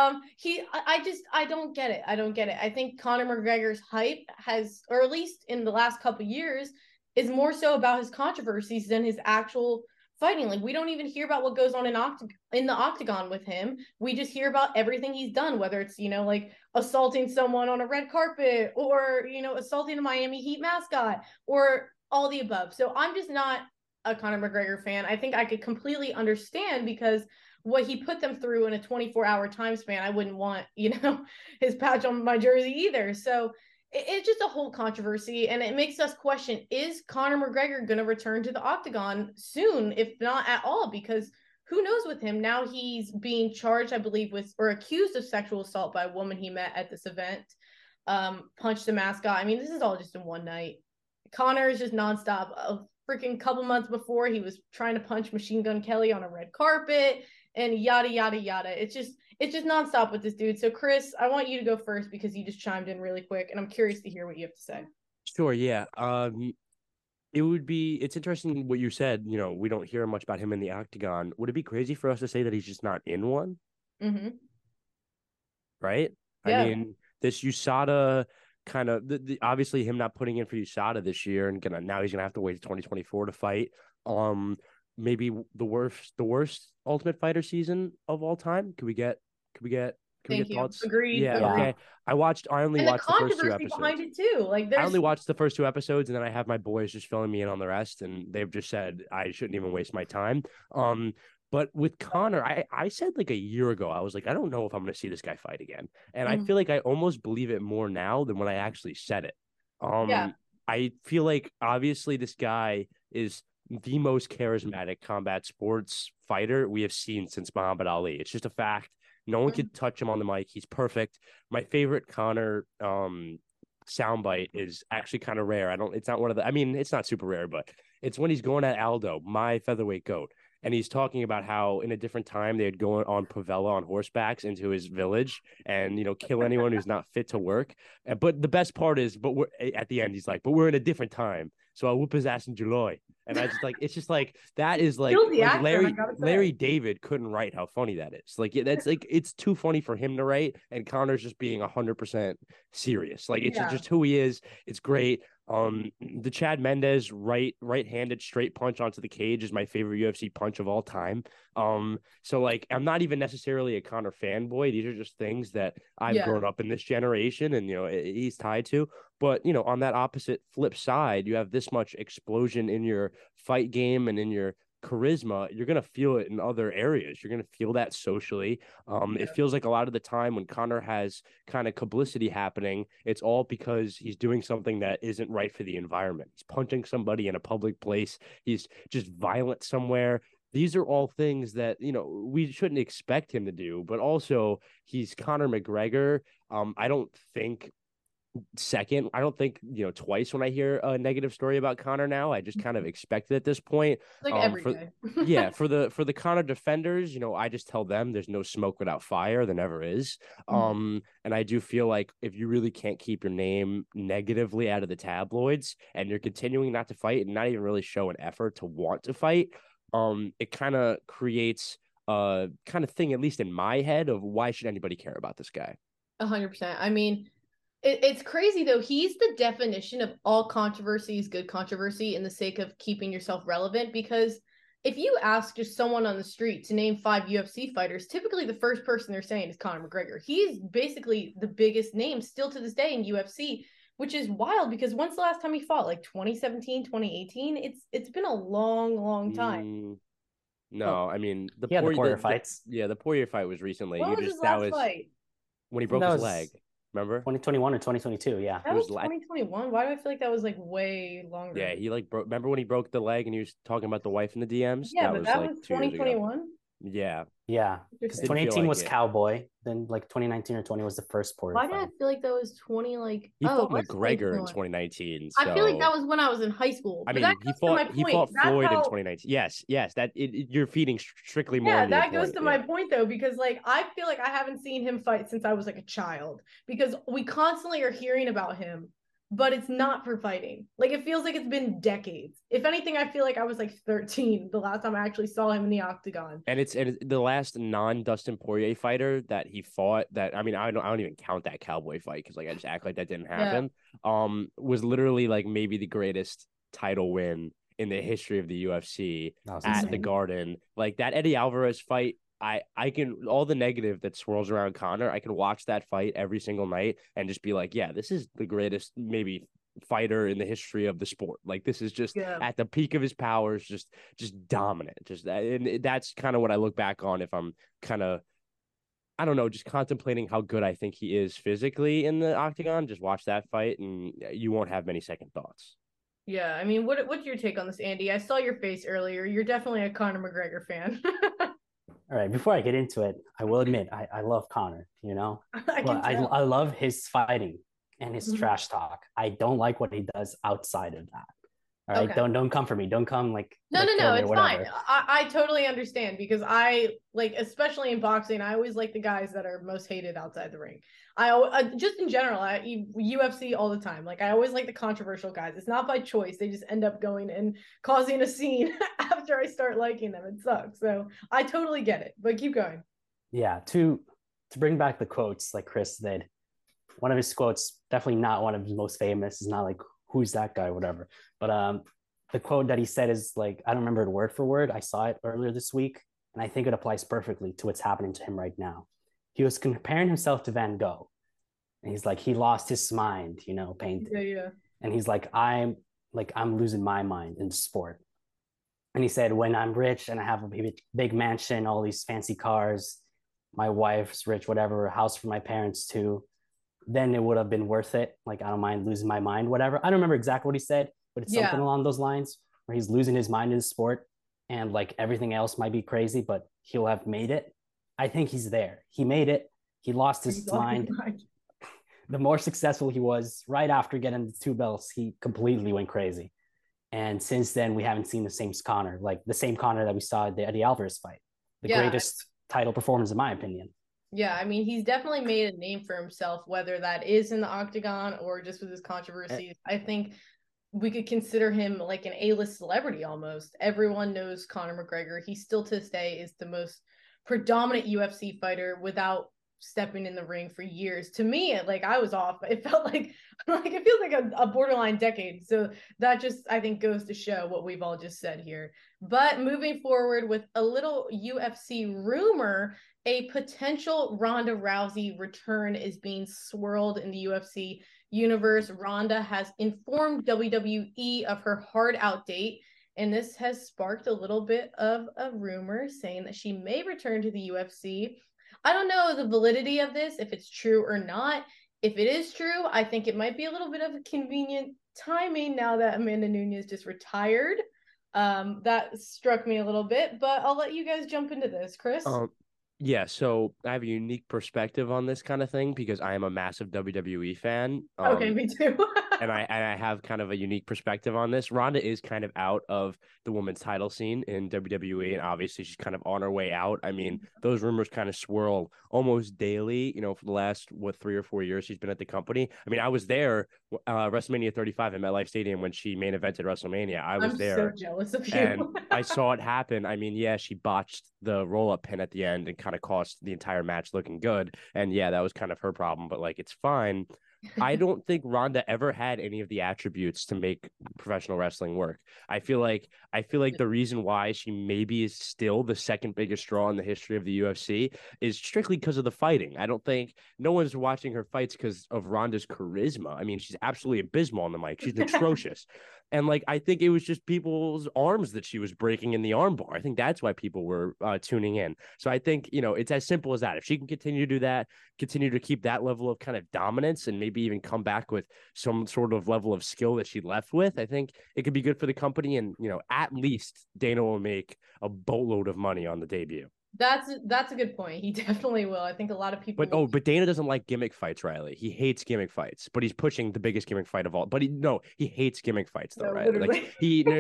[SPEAKER 5] I don't get it. I think Conor McGregor's hype has, or at least in the last couple of years, is more so about his controversies than his actual fighting. Like, we don't even hear about what goes on in the octagon with him. We just hear about everything he's done, whether it's, like assaulting someone on a red carpet or, assaulting a Miami Heat mascot or all the above. So I'm just not a Conor McGregor fan. I think I could completely understand, because what he put them through in a 24-hour time span, I wouldn't want, his patch on my jersey either. So it's just a whole controversy, and it makes us question, is Conor McGregor going to return to the octagon soon, if not at all? Because who knows with him. Now he's being charged, I believe, with, or accused of sexual assault by a woman he met at this event, punched the mascot. I mean, this is all just in one night. Conor is just nonstop. A freaking couple months before, he was trying to punch Machine Gun Kelly on a red carpet, and yada, yada, yada. It's just nonstop with this dude. So, Chris, I want you to go first because you just chimed in really quick, and I'm curious to hear what you have to say.
[SPEAKER 6] Sure, yeah. It's interesting what you said. We don't hear much about him in the octagon. Would it be crazy for us to say that he's just not in one?
[SPEAKER 5] Mm-hmm.
[SPEAKER 6] Right?
[SPEAKER 5] Yeah.
[SPEAKER 6] I mean, this USADA kind of obviously him not putting in for USADA this year, and now he's gonna have to wait to 2024 to fight. Maybe the worst Ultimate Fighter season of all time. Could we get thoughts?
[SPEAKER 5] Agreed.
[SPEAKER 6] Yeah.
[SPEAKER 5] Agreed.
[SPEAKER 6] Okay. I only watched the first 2 episodes.
[SPEAKER 5] Behind it too.
[SPEAKER 6] I only watched the first 2 episodes, and then I have my boys just filling me in on the rest, and they've just said I shouldn't even waste my time. But with Conor, I said like a year ago, I was like, I don't know if I'm going to see this guy fight again, and I feel like I almost believe it more now than when I actually said it. I feel like obviously this guy is the most charismatic combat sports fighter we have seen since Muhammad Ali. It's just a fact. No one could touch him on the mic. He's perfect. My favorite Conor soundbite is actually kind of rare. It's not one of the, I mean, it's not super rare, but it's when he's going at Aldo, my featherweight goat. And he's talking about how in a different time they'd go on Povella on horsebacks into his village and, kill anyone who's not fit to work. But the best part is, we're at the end, he's like, but we're in a different time. So I'll whoop his ass in July. And I just it's just like, that is like Larry David couldn't write how funny that is. Like, that's like, it's too funny for him to write. And Conor's just being 100% serious. Like, it's just who he is. It's great. The Chad Mendes right-handed straight punch onto the cage is my favorite UFC punch of all time. So like, I'm not even necessarily a Conor fanboy. These are just things that I've grown up in this generation, and he's tied to. But on that opposite flip side, you have this much explosion in your fight game and in your charisma. You're going to feel it in other areas. You're going to feel that socially. It feels like a lot of the time when Conor has kind of publicity happening, it's all because he's doing something that isn't right for the environment. He's punching somebody in a public place. He's just violent somewhere. These are all things that, we shouldn't expect him to do, but also he's Conor McGregor. I don't think twice when I hear a negative story about Conor now. I just kind of expect it at this point.
[SPEAKER 5] Like every day.
[SPEAKER 6] For the Conor defenders, I just tell them there's no smoke without fire. There never is. And I do feel like if you really can't keep your name negatively out of the tabloids and you're continuing not to fight and not even really show an effort to want to fight, it kind of creates a kind of thing, at least in my head, of why should anybody care about this guy?
[SPEAKER 5] 100%. I mean, it's crazy though. He's the definition of all controversy is good controversy in the sake of keeping yourself relevant. Because if you ask just someone on the street to name 5 UFC fighters, typically the first person they're saying is Conor McGregor. He's basically the biggest name still to this day in UFC, which is wild because when's the last time he fought? Like 2017, 2018? It's been a long time.
[SPEAKER 6] No, I mean
[SPEAKER 7] the Poirier fights.
[SPEAKER 6] The Poirier fight was recently.
[SPEAKER 5] When was his last fight?
[SPEAKER 6] When he broke his leg. Remember?
[SPEAKER 7] 2021 or 2022, yeah.
[SPEAKER 5] That was 2021. Why do I feel like that was like way longer?
[SPEAKER 6] Yeah, he remember when he broke the leg and he was talking about the wife in the DMs?
[SPEAKER 5] Yeah, that was 2021.
[SPEAKER 6] Yeah.
[SPEAKER 7] Yeah. Because 2018 was Cowboy. Then like 2019 or 20 was the first Poirier
[SPEAKER 5] fight. Why did I feel like that was 20 like
[SPEAKER 6] he fought McGregor in 2019. So...
[SPEAKER 5] I feel like that was when I was in high school.
[SPEAKER 6] I mean, he fought Floyd in 2019. Yes, you're feeding strictly more.
[SPEAKER 5] Yeah, that goes to my point though, because like I feel like I haven't seen him fight since I was like a child, because we constantly are hearing about him, but it's not for fighting. Like it feels like it's been decades. If anything, I feel like I was like 13 the last time I actually saw him in the octagon.
[SPEAKER 6] And it's the last non-Dustin Poirier fighter that he fought. That I mean, I don't even count that Cowboy fight because like I just act like that didn't happen. Was literally like maybe the greatest title win in the history of the UFC
[SPEAKER 7] That was
[SPEAKER 6] at the
[SPEAKER 7] insane.
[SPEAKER 6] Garden. Like that Eddie Alvarez fight, I can, all the negative that swirls around Conor, I can watch that fight every single night and just be like, yeah, this is the greatest maybe fighter in the history of the sport. Like this is just at the peak of his powers, just dominant. Just that, and that's kind of what I look back on if I'm kind of, I don't know, just contemplating how good I think he is physically in the octagon. Just watch that fight and you won't have many second thoughts.
[SPEAKER 5] Yeah, I mean, what's your take on this, Andy? I saw your face earlier. You're definitely a Conor McGregor fan.
[SPEAKER 7] All right, before I get into it, I will admit I love Conor, you know, I love his fighting and his trash talk. I don't like what he does outside of that. All right,
[SPEAKER 5] Okay.
[SPEAKER 7] don't come for me. Don't come like
[SPEAKER 5] No, it's
[SPEAKER 7] whatever.
[SPEAKER 5] fine. I totally understand because I like, especially in boxing, I always like the guys that are most hated outside the ring. I just in general, UFC all the time. Like I always like the controversial guys. It's not by choice. They just end up going and causing a scene after I start liking them. It sucks. So I totally get it. But keep going.
[SPEAKER 7] Yeah, to bring back the quotes like Chris did, one of his quotes, definitely not one of his most famous. It's not like who's that guy, whatever. But the quote that he said is like, I don't remember it word for word. I saw it earlier this week, and I think it applies perfectly to what's happening to him right now. He was comparing himself to Van Gogh. And he's like, he lost his mind, you know, painting.
[SPEAKER 5] Yeah.
[SPEAKER 7] And he's like, I'm losing my mind in sport. And he said, when I'm rich and I have a big mansion, all these fancy cars, my wife's rich, whatever, a house for my parents too, then it would have been worth it. Like, I don't mind losing my mind, whatever. I don't remember exactly what he said, but it's something along those lines where he's losing his mind in the sport and like everything else might be crazy, but he'll have made it. I think he's there. He made it. He lost his mind. The more successful he was right after getting the 2 belts, he completely went crazy. And since then, we haven't seen the same Conor, like the same Conor that we saw at the Eddie Alvarez fight. The greatest title performance, in my opinion.
[SPEAKER 5] Yeah, I mean, he's definitely made a name for himself, whether that is in the octagon or just with his controversies. I think we could consider him like an A-list celebrity almost. Everyone knows Conor McGregor. He still to this day is the most predominant UFC fighter without stepping in the ring for years. To me, like I was off. It felt like it feels like a borderline decade. So that just, I think, goes to show what we've all just said here. But moving forward with a little UFC rumor, a potential Ronda Rousey return is being swirled in the UFC universe. Ronda has informed WWE of her hard out date, and this has sparked a little bit of a rumor saying that she may return to the UFC. I don't know the validity of this, if it's true or not. If it is true, I think it might be a little bit of convenient timing now that Amanda Nunes just retired. That struck me a little bit, but I'll let you guys jump into this, Chris.
[SPEAKER 6] Yeah, so I have a unique perspective on this kind of thing because I am a massive WWE fan.
[SPEAKER 5] Okay, me too.
[SPEAKER 6] and I have kind of a unique perspective on this. Ronda is kind of out of the women's title scene in WWE, and obviously she's kind of on her way out. I mean, those rumors kind of swirl almost daily, you know, for the last, 3 or 4 years she's been at the company. I mean, I was there, WrestleMania 35 at MetLife Stadium when she main evented WrestleMania. I'm there.
[SPEAKER 5] So jealous of you.
[SPEAKER 6] And I saw it happen. I mean, yeah, she botched the roll-up pin at the end and kind of cost the entire match looking good. And yeah, that was kind of her problem, but like, it's fine. I don't think Ronda ever had any of the attributes to make professional wrestling work. I feel like the reason why she maybe is still the second biggest draw in the history of the UFC is strictly because of the fighting. I don't think no one's watching her fights because of Ronda's charisma. I mean, she's absolutely abysmal on the mic. She's atrocious. And like, I think it was just people's arms that she was breaking in the armbar. I think that's why people were tuning in. So I think, it's as simple as that. If she can continue to do that, continue to keep that level of kind of dominance and maybe even come back with some sort of level of skill that she left with, I think it could be good for the company. And, at least Dana will make a boatload of money on the debut.
[SPEAKER 5] That's a good point. He definitely will. I think a lot of people.
[SPEAKER 6] But Dana doesn't like gimmick fights, Riley. He hates gimmick fights. But he's pushing the biggest gimmick fight of all. But he hates gimmick fights though, Riley. Like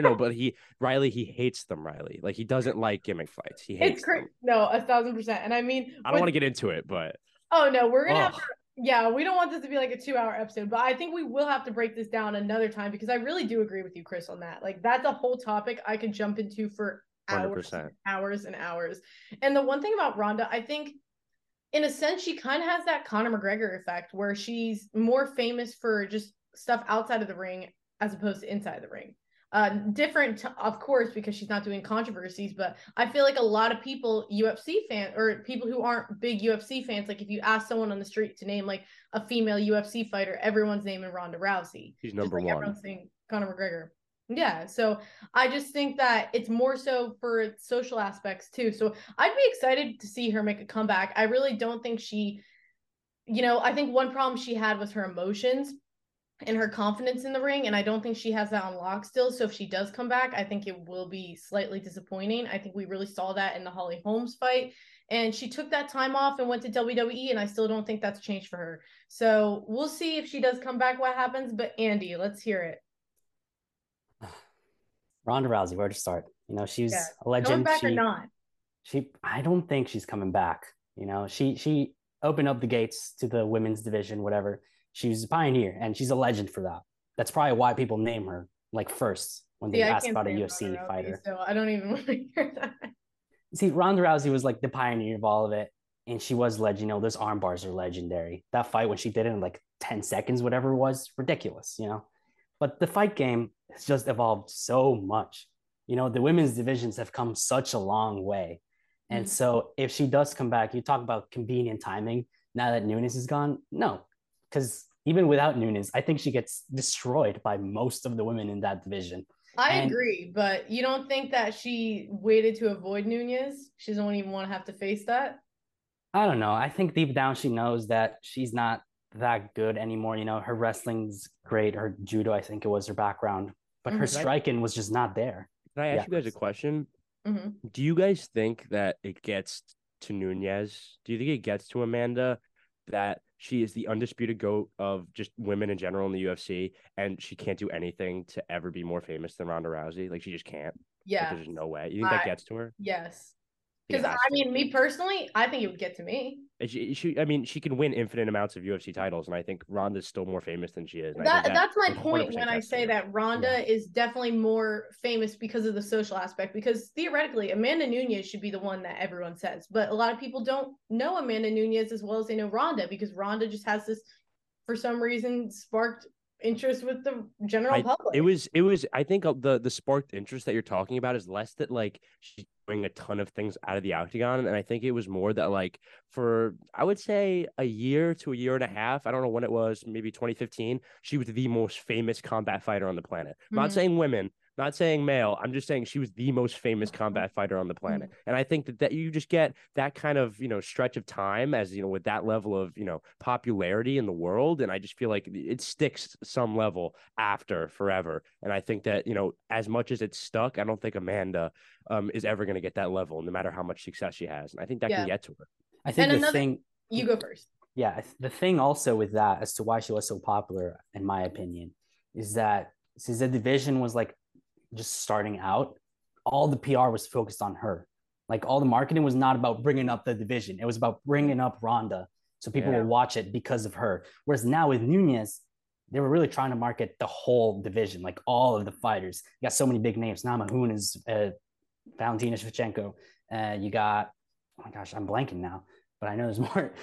[SPEAKER 6] he hates them, Riley. Like he doesn't like gimmick fights. He hates them.
[SPEAKER 5] No, 1,000%. And I mean,
[SPEAKER 6] I don't want to get into it, but
[SPEAKER 5] oh no, we're gonna have to. Yeah, we don't want this to be like a 2-hour episode, but I think we will have to break this down another time because I really do agree with you, Chris, on that. Like that's a whole topic I could jump into for hours
[SPEAKER 6] 100%.
[SPEAKER 5] Hours and hours. And the one thing about Ronda, I think in a sense, she kind of has that Conor McGregor effect where she's more famous for just stuff outside of the ring as opposed to inside the ring. Different, of course, because she's not doing controversies, but I feel like a lot of people, UFC fans or people who aren't big UFC fans, like if you ask someone on the street to name like a female UFC fighter, everyone's naming Ronda Rousey.
[SPEAKER 6] She's number one.
[SPEAKER 5] Everyone's saying Conor McGregor. Yeah, so I just think that it's more so for social aspects too. So I'd be excited to see her make a comeback. I really don't think she, I think one problem she had was her emotions and her confidence in the ring, and I don't think she has that on lock still. So if she does come back, I think it will be slightly disappointing. I think we really saw that in the Holly Holmes fight, and she took that time off and went to WWE, and I still don't think that's changed for her. So we'll see if she does come back, what happens. But Andy, let's hear it.
[SPEAKER 7] Ronda Rousey, where to start? She's a legend.
[SPEAKER 5] Coming back or not?
[SPEAKER 7] I don't think she's coming back. She opened up the gates to the women's division, whatever. She's a pioneer, and she's a legend for that. That's probably why people name her like first when they ask about a UFC fighter.
[SPEAKER 5] So I don't even want to hear that.
[SPEAKER 7] See, Ronda Rousey was like the pioneer of all of it, and she was legend. Those arm bars are legendary. That fight when she did it in like 10 seconds, whatever it was, ridiculous, But the fight game has just evolved so much. The women's divisions have come such a long way. And so if she does come back, you talk about convenient timing now that Nunes is gone. No, because even without Nunes, I think she gets destroyed by most of the women in that division.
[SPEAKER 5] I agree, but you don't think that she waited to avoid Nunes? She doesn't even want to have to face that?
[SPEAKER 7] I don't know. I think deep down she knows that she's not that good anymore. Her wrestling's great. Her judo, I think it was her background, but her striking was just not there.
[SPEAKER 6] Can I ask you guys a question?
[SPEAKER 5] Mm-hmm.
[SPEAKER 6] Do you guys think that it gets to Nunes? Do you think it gets to Amanda that she is the undisputed GOAT of just women in general in the UFC, and she can't do anything to ever be more famous than Ronda Rousey? Like, she just can't.
[SPEAKER 5] Yeah.
[SPEAKER 6] Like, there's just no way. You think that gets to her?
[SPEAKER 5] Yes. Because, me personally, I think it would get to me.
[SPEAKER 6] She can win infinite amounts of UFC titles, and I think Ronda's still more famous than she is.
[SPEAKER 5] That's my point when I say that Ronda is definitely more famous because of the social aspect, because theoretically, Amanda Nunes should be the one that everyone says. But a lot of people don't know Amanda Nunes as well as they know Ronda, because Ronda just has this, for some reason, sparked interest with the general public.
[SPEAKER 6] It was I think the sparked interest that you're talking about is less that like she's doing a ton of things out of the octagon, and I think it was more that like for I would say a year to a year and a half, I don't know when it was, maybe 2015, she was the most famous combat fighter on the planet. I'm not saying women, not saying male, I'm just saying she was the most famous combat fighter on the planet. And I think that you just get that kind of, stretch of time as, with that level of, popularity in the world. And I just feel like it sticks some level after forever. And I think that, as much as it's stuck, I don't think Amanda is ever going to get that level, no matter how much success she has. And I think that can get to her.
[SPEAKER 7] I think
[SPEAKER 5] you go first.
[SPEAKER 7] Yeah. The thing also with that as to why she was so popular, in my opinion, is that since the division was like, just starting out, all the PR was focused on her. Like all the marketing was not about bringing up the division. It was about bringing up Ronda. So people will watch it because of her. Whereas now with Nunes, they were really trying to market the whole division, like all of the fighters. You got so many big names. Nama Nunes, Valentina Shevchenko. You got, oh my gosh, I'm blanking now, but I know there's more.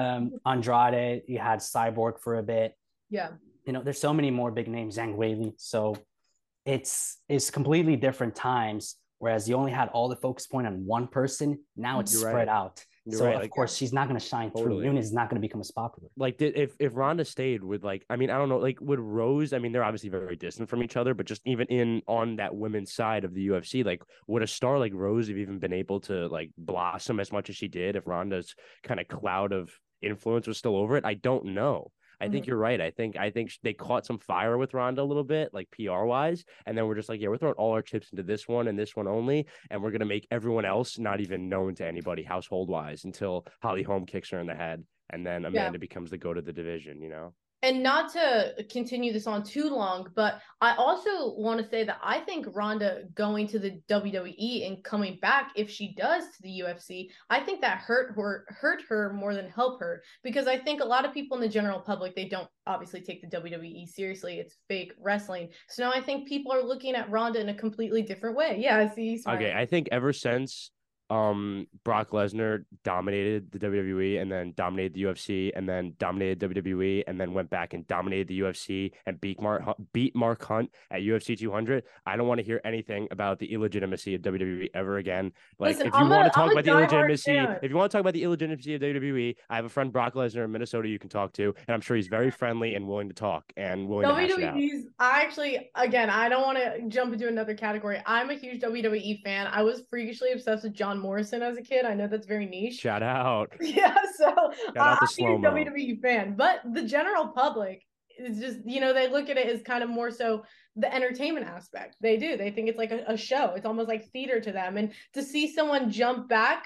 [SPEAKER 7] Andrade, you had Cyborg for a bit.
[SPEAKER 5] Yeah.
[SPEAKER 7] There's so many more big names, Zhang Weili. So it's completely different times, whereas you only had all the focus point on one person. Now it's spread out. Of course, she's not going to shine through. Nunes is not going to become as popular.
[SPEAKER 6] Like, if Ronda stayed with, like, I don't know, like, would Rose, they're obviously very distant from each other, but just even on that women's side of the UFC, like, would a star like Rose have even been able to, like, blossom as much as she did if Ronda's kind of cloud of influence was still over it? I don't know. I think you're right. I think they caught some fire with Ronda a little bit, like PR wise, and then we're just like, we're throwing all our chips into this one and this one only, and we're gonna make everyone else not even known to anybody household wise until Holly Holm kicks her in the head, and then Amanda becomes the GOAT of the division.
[SPEAKER 5] And not to continue this on too long, but I also want to say that I think Ronda going to the WWE and coming back, if she does to the UFC, I think that hurt her more than help her, because I think a lot of people in the general public, they don't obviously take the WWE seriously. It's fake wrestling. So now I think people are looking at Ronda in a completely different way. Yeah, I see.
[SPEAKER 6] Okay, I think ever since Brock Lesnar dominated the WWE and then dominated the UFC and then dominated WWE and then went back and dominated the UFC and beat Mark Hunt at UFC 200. I don't want to hear anything about the illegitimacy of WWE ever again. Like,
[SPEAKER 5] Listen,
[SPEAKER 6] if you want to talk about the illegitimacy,
[SPEAKER 5] fan.
[SPEAKER 6] if you want to talk about the illegitimacy of WWE, I have a friend Brock Lesnar in Minnesota you can talk to, and I'm sure he's very friendly and willing to talk and willing to hash it out.
[SPEAKER 5] I actually, again, I don't want to jump into another category. I'm a huge WWE fan. I was freakishly obsessed with John Morrison as a kid. I know that's very niche.
[SPEAKER 6] Shout out.
[SPEAKER 5] Yeah, so
[SPEAKER 6] I'm a
[SPEAKER 5] WWE fan, but the general public is just, they look at it as kind of more so the entertainment aspect. They do. They think it's like a show. It's almost like theater to them. And to see someone jump back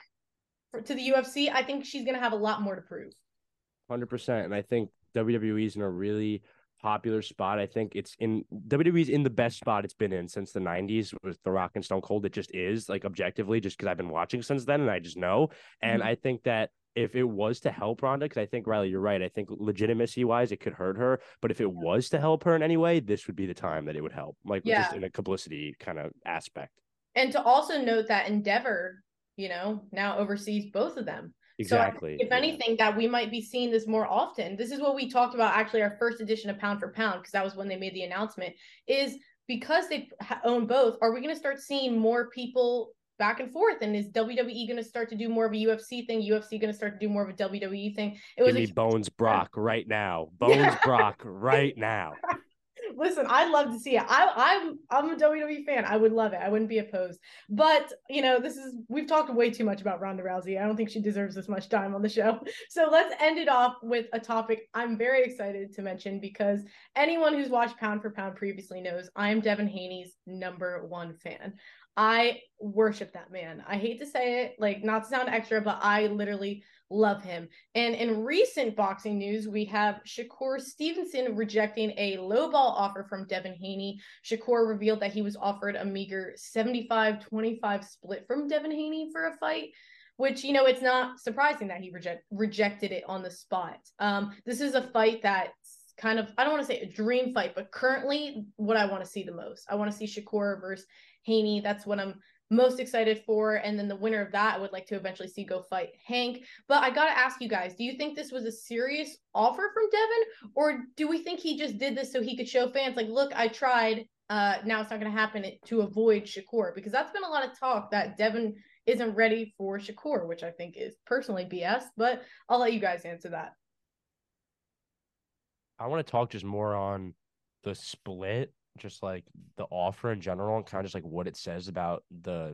[SPEAKER 5] to the UFC, I think she's going to have a lot more to prove.
[SPEAKER 6] 100%. And I think WWE's in a really popular spot. I think WWE's in the best spot it's been in since the 90s with The Rock and Stone Cold. It just is, like, objectively, just because I've been watching since then and I just know. And I think that if it was to help Ronda, because I think, Riley, you're right, I think legitimacy wise it could hurt her, but if it was to help her in any way, this would be the time that it would help, like just in a publicity kind of aspect. And
[SPEAKER 5] to also note that Endeavor, now oversees both of them.
[SPEAKER 6] Exactly.
[SPEAKER 5] So if anything, that we might be seeing this more often. This is what we talked about, actually, our first edition of Pound for Pound, because that was when they made the announcement, is because they own both, are we going to start seeing more people back and forth? And is WWE going to start to do more of a UFC thing? UFC going to start to do more of a WWE thing?
[SPEAKER 6] Give me Bones Brock right now. Bones Brock right now.
[SPEAKER 5] Listen, I'd love to see it. I'm a WWE fan. I would love it. I wouldn't be opposed. But, we've talked way too much about Ronda Rousey. I don't think she deserves this much time on the show. So let's end it off with a topic I'm very excited to mention, because anyone who's watched Pound for Pound previously knows I'm Devin Haney's #1 fan. I worship that man. I hate to say it, like, not to sound extra, but I literally love him. And in recent boxing news, we have Shakur Stevenson rejecting a lowball offer from Devin Haney. Shakur revealed that he was offered a meager 75-25 split from Devin Haney for a fight, which, it's not surprising that he rejected it on the spot. This is a fight that's kind of, I don't want to say a dream fight, but currently what I want to see the most. I want to see Shakur versus Haney. That's what I'm most excited for. And then the winner of that I would like to eventually see go fight Hank. But I got to ask you guys, do you think this was a serious offer from Devin? Or do we think he just did this so he could show fans, like, look, I tried, now it's not going to happen, to avoid Shakur? Because that's been a lot of talk that Devin isn't ready for Shakur, which I think is personally BS, but I'll let you guys answer that.
[SPEAKER 6] I want to talk just more on the split, just like the offer in general, and kind of just like what it says about the,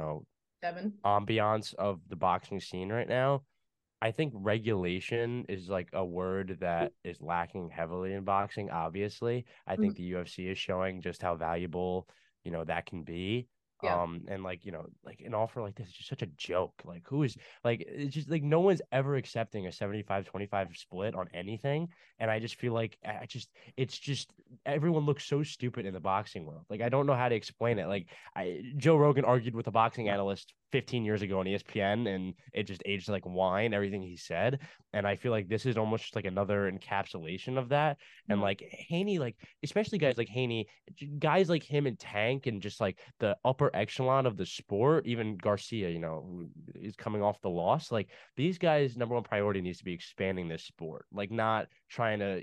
[SPEAKER 5] Devin
[SPEAKER 6] ambiance of the boxing scene right now. I think regulation is like a word that is lacking heavily in boxing. Obviously, I think the UFC is showing just how valuable, that can be.
[SPEAKER 5] Yeah.
[SPEAKER 6] And like, like an offer like this is just such a joke. Like, who is, like, it's just like no one's ever accepting a 75-25 split on anything. And I just feel like it's just everyone looks so stupid in the boxing world. Like, I don't know how to explain it. Like, Joe Rogan argued with a boxing analyst 15 years ago on ESPN, and it just aged like wine, everything he said. And I feel like this is almost just like another encapsulation of that. And like Haney, like, especially guys like Haney, guys like him and Tank, and just like the upper echelon of the sport, even Garcia, who is coming off the loss. Like, these guys' #1 priority needs to be expanding this sport, like not trying to,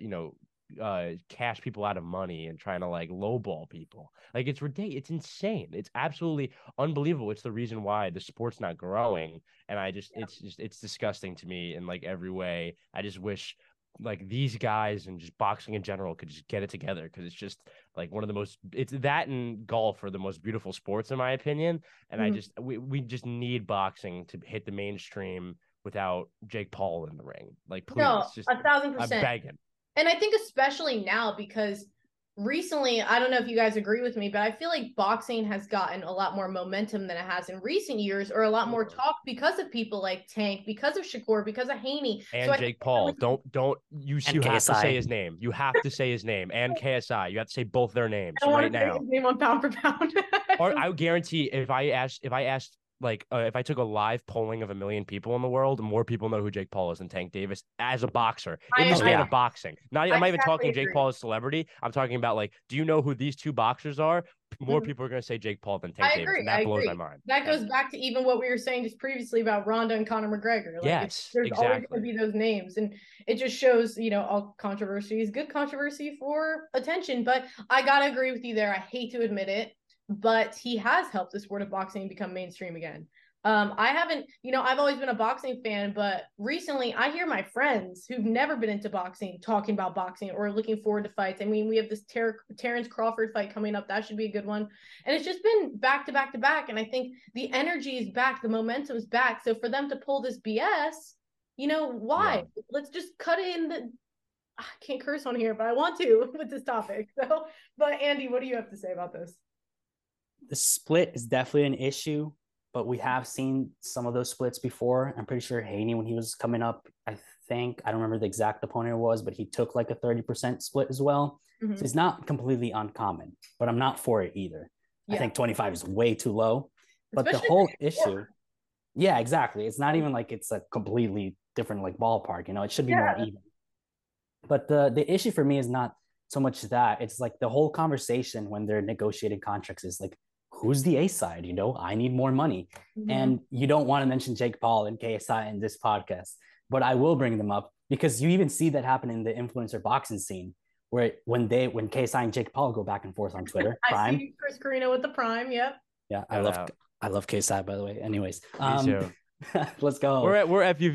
[SPEAKER 6] cash people out of money and trying to like lowball people. Like, it's ridiculous. It's insane. It's absolutely unbelievable. It's the reason why the sport's not growing. And it's disgusting to me in like every way. I just wish like these guys and just boxing in general could just get it together, because it's just like one of the most, it's that and golf are the most beautiful sports in my opinion. And we just need boxing to hit the mainstream without Jake Paul in the ring. Like, please,
[SPEAKER 5] no,
[SPEAKER 6] just
[SPEAKER 5] 1,000%.
[SPEAKER 6] I'm begging.
[SPEAKER 5] And I think especially now, because recently, I don't know if you guys agree with me, but I feel like boxing has gotten a lot more momentum than it has in recent years, or a lot more talk because of people like Tank, because of Shakur, because of Haney.
[SPEAKER 6] And so Jake Paul. You have to say his name. You have to say his name. And KSI. You have to say both their names right now.
[SPEAKER 5] His name on Pound for Pound.
[SPEAKER 6] Or I would guarantee if I asked like if I took a live polling of 1 million people in the world, more people know who Jake Paul is than Tank Davis as a boxer in the span of boxing. I'm not even talking Jake Paul as celebrity. I'm talking about like, do you know who these two boxers are? more people are going to say Jake Paul than Tank
[SPEAKER 5] I
[SPEAKER 6] Davis.
[SPEAKER 5] agree.
[SPEAKER 6] And that blows my mind.
[SPEAKER 5] That goes back to even what we were saying just previously about Ronda and Conor McGregor. Like,
[SPEAKER 6] yes,
[SPEAKER 5] there's
[SPEAKER 6] exactly.
[SPEAKER 5] always going to be those names. And it just shows, all controversy is good controversy for attention. But I got to agree with you there. I hate to admit it, but he has helped the sport of boxing become mainstream again. I haven't, I've always been a boxing fan, but recently I hear my friends who've never been into boxing talking about boxing or looking forward to fights. I mean, we have this Terrence Crawford fight coming up. That should be a good one. And it's just been back to back to back. And I think the energy is back. The momentum is back. So for them to pull this BS, why? Yeah. Let's just cut in I can't curse on here, but I want to with this topic. So, but Andy, what do you have to say about this?
[SPEAKER 7] The split is definitely an issue. But we have seen some of those splits before. I'm pretty sure Haney, when he was coming up, I don't remember the exact opponent it was, but he took like a 30% split as well. Mm-hmm. So it's not completely uncommon, but I'm not for it either. Yeah. I think 25 is way too low. But especially the whole issue, yeah, exactly. It's not even like it's a completely different like ballpark, it should be more even. But the issue for me is not so much that. It's like the whole conversation when they're negotiating contracts is like, who's the A side? I need more money. Mm-hmm. And you don't want to mention Jake Paul and KSI in this podcast, but I will bring them up because you even see that happen in the influencer boxing scene where when KSI and Jake Paul go back and forth on Twitter. Prime.
[SPEAKER 5] I see Chris Carino with the Prime. Yep.
[SPEAKER 7] Yeah. I love KSI, by the way. Anyways,
[SPEAKER 6] me too.
[SPEAKER 7] Let's go.
[SPEAKER 6] We're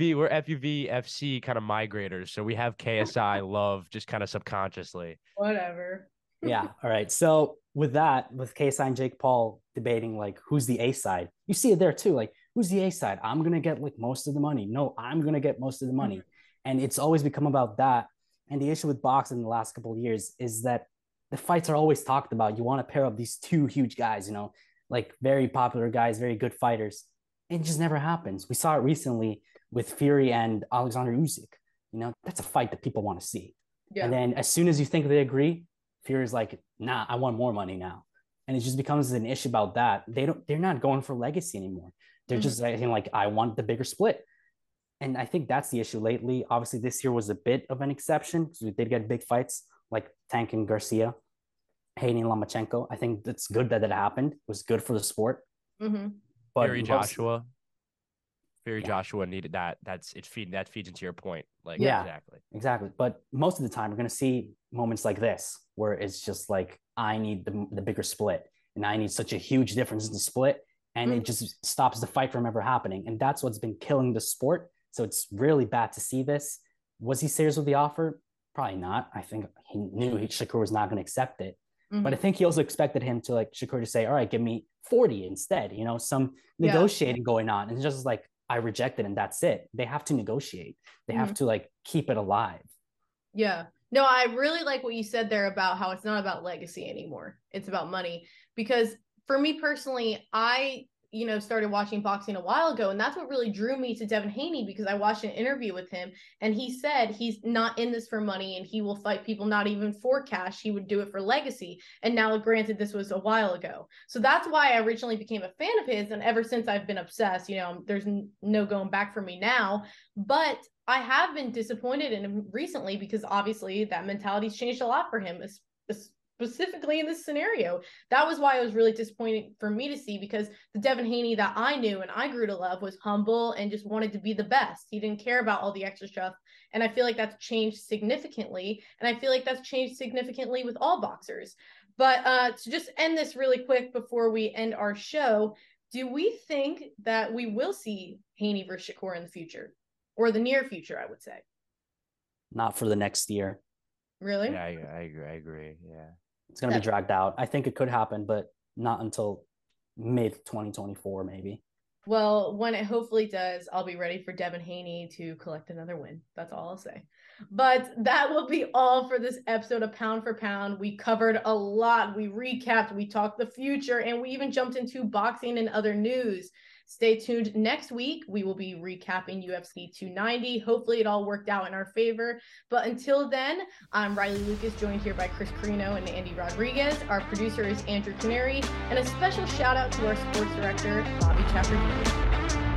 [SPEAKER 6] FUV FC kind of migrators. So we have KSI love just kind of subconsciously.
[SPEAKER 5] Whatever.
[SPEAKER 7] Yeah. All right. So with KSI and Jake Paul debating like who's the A side, you see it there too. Like, who's the A side? I'm gonna get like most of the money. No, I'm gonna get most of the money. Mm-hmm. And it's always become about that. And the issue with boxing in the last couple of years is that the fights are always talked about. You want to pair up these two huge guys, like very popular guys, very good fighters. It just never happens. We saw it recently with Fury and Alexander Usyk. That's a fight that people want to see. Yeah. And then as soon as you think they agree, Fury's like, nah, I want more money now. And it just becomes an issue about that. They're not going for legacy anymore. They're just saying like, I want the bigger split. And I think that's the issue lately. Obviously this year was a bit of an exception because we did get big fights like Tank and Garcia, Haney and Lomachenko. I think that's good that happened. It was good for the sport.
[SPEAKER 5] Mm-hmm.
[SPEAKER 7] But
[SPEAKER 6] Joshua needed that. That feeds into your point. Like,
[SPEAKER 7] exactly. But most of the time we're going to see moments like this where it's just like, I need the bigger split and I need such a huge difference in the split. And it just stops the fight from ever happening. And that's what's been killing the sport. So it's really bad to see this. Was he serious with the offer? Probably not. I think he knew Shakur was not going to accept it. Mm-hmm. But I think he also expected him to like Shakur to say, all right, give me 40 instead, some negotiating going on. And it's just like, I reject it and that's it. They have to negotiate. They have to like keep it alive.
[SPEAKER 5] Yeah. No, I really like what you said there about how it's not about legacy anymore. It's about money. Because for me personally, I, started watching boxing a while ago. And that's what really drew me to Devin Haney, because I watched an interview with him and he said he's not in this for money and he will fight people not even for cash. He would do it for legacy. And now, granted, this was a while ago. So that's why I originally became a fan of his. And ever since I've been obsessed, there's no going back for me now. But I have been disappointed in him recently because obviously that mentality's changed a lot for him, specifically in this scenario. That was why it was really disappointing for me to see, because the Devin Haney that I knew and I grew to love was humble and just wanted to be the best. He didn't care about all the extra stuff. And I feel like that's changed significantly. And I feel like that's changed significantly with all boxers. But to just end this really quick before we end our show, do we think that we will see Haney versus Shakur in the future, or the near future, I would say?
[SPEAKER 7] Not for the next year.
[SPEAKER 5] Really?
[SPEAKER 6] Yeah, I agree. Yeah.
[SPEAKER 7] It's going to be dragged out. I think it could happen, but not until mid 2024, maybe.
[SPEAKER 5] Well, when it hopefully does, I'll be ready for Devin Haney to collect another win. That's all I'll say. But that will be all for this episode of Pound for Pound. We covered a lot. We recapped, we talked the future, and we even jumped into boxing and other news. Stay tuned. Next week, we will be recapping UFC 290. Hopefully, it all worked out in our favor. But until then, I'm Riley Lucas, joined here by Chris Carino and Andy Rodriguez. Our producer is Andrew Canary. And a special shout out to our sports director, Bobby Chapperdini.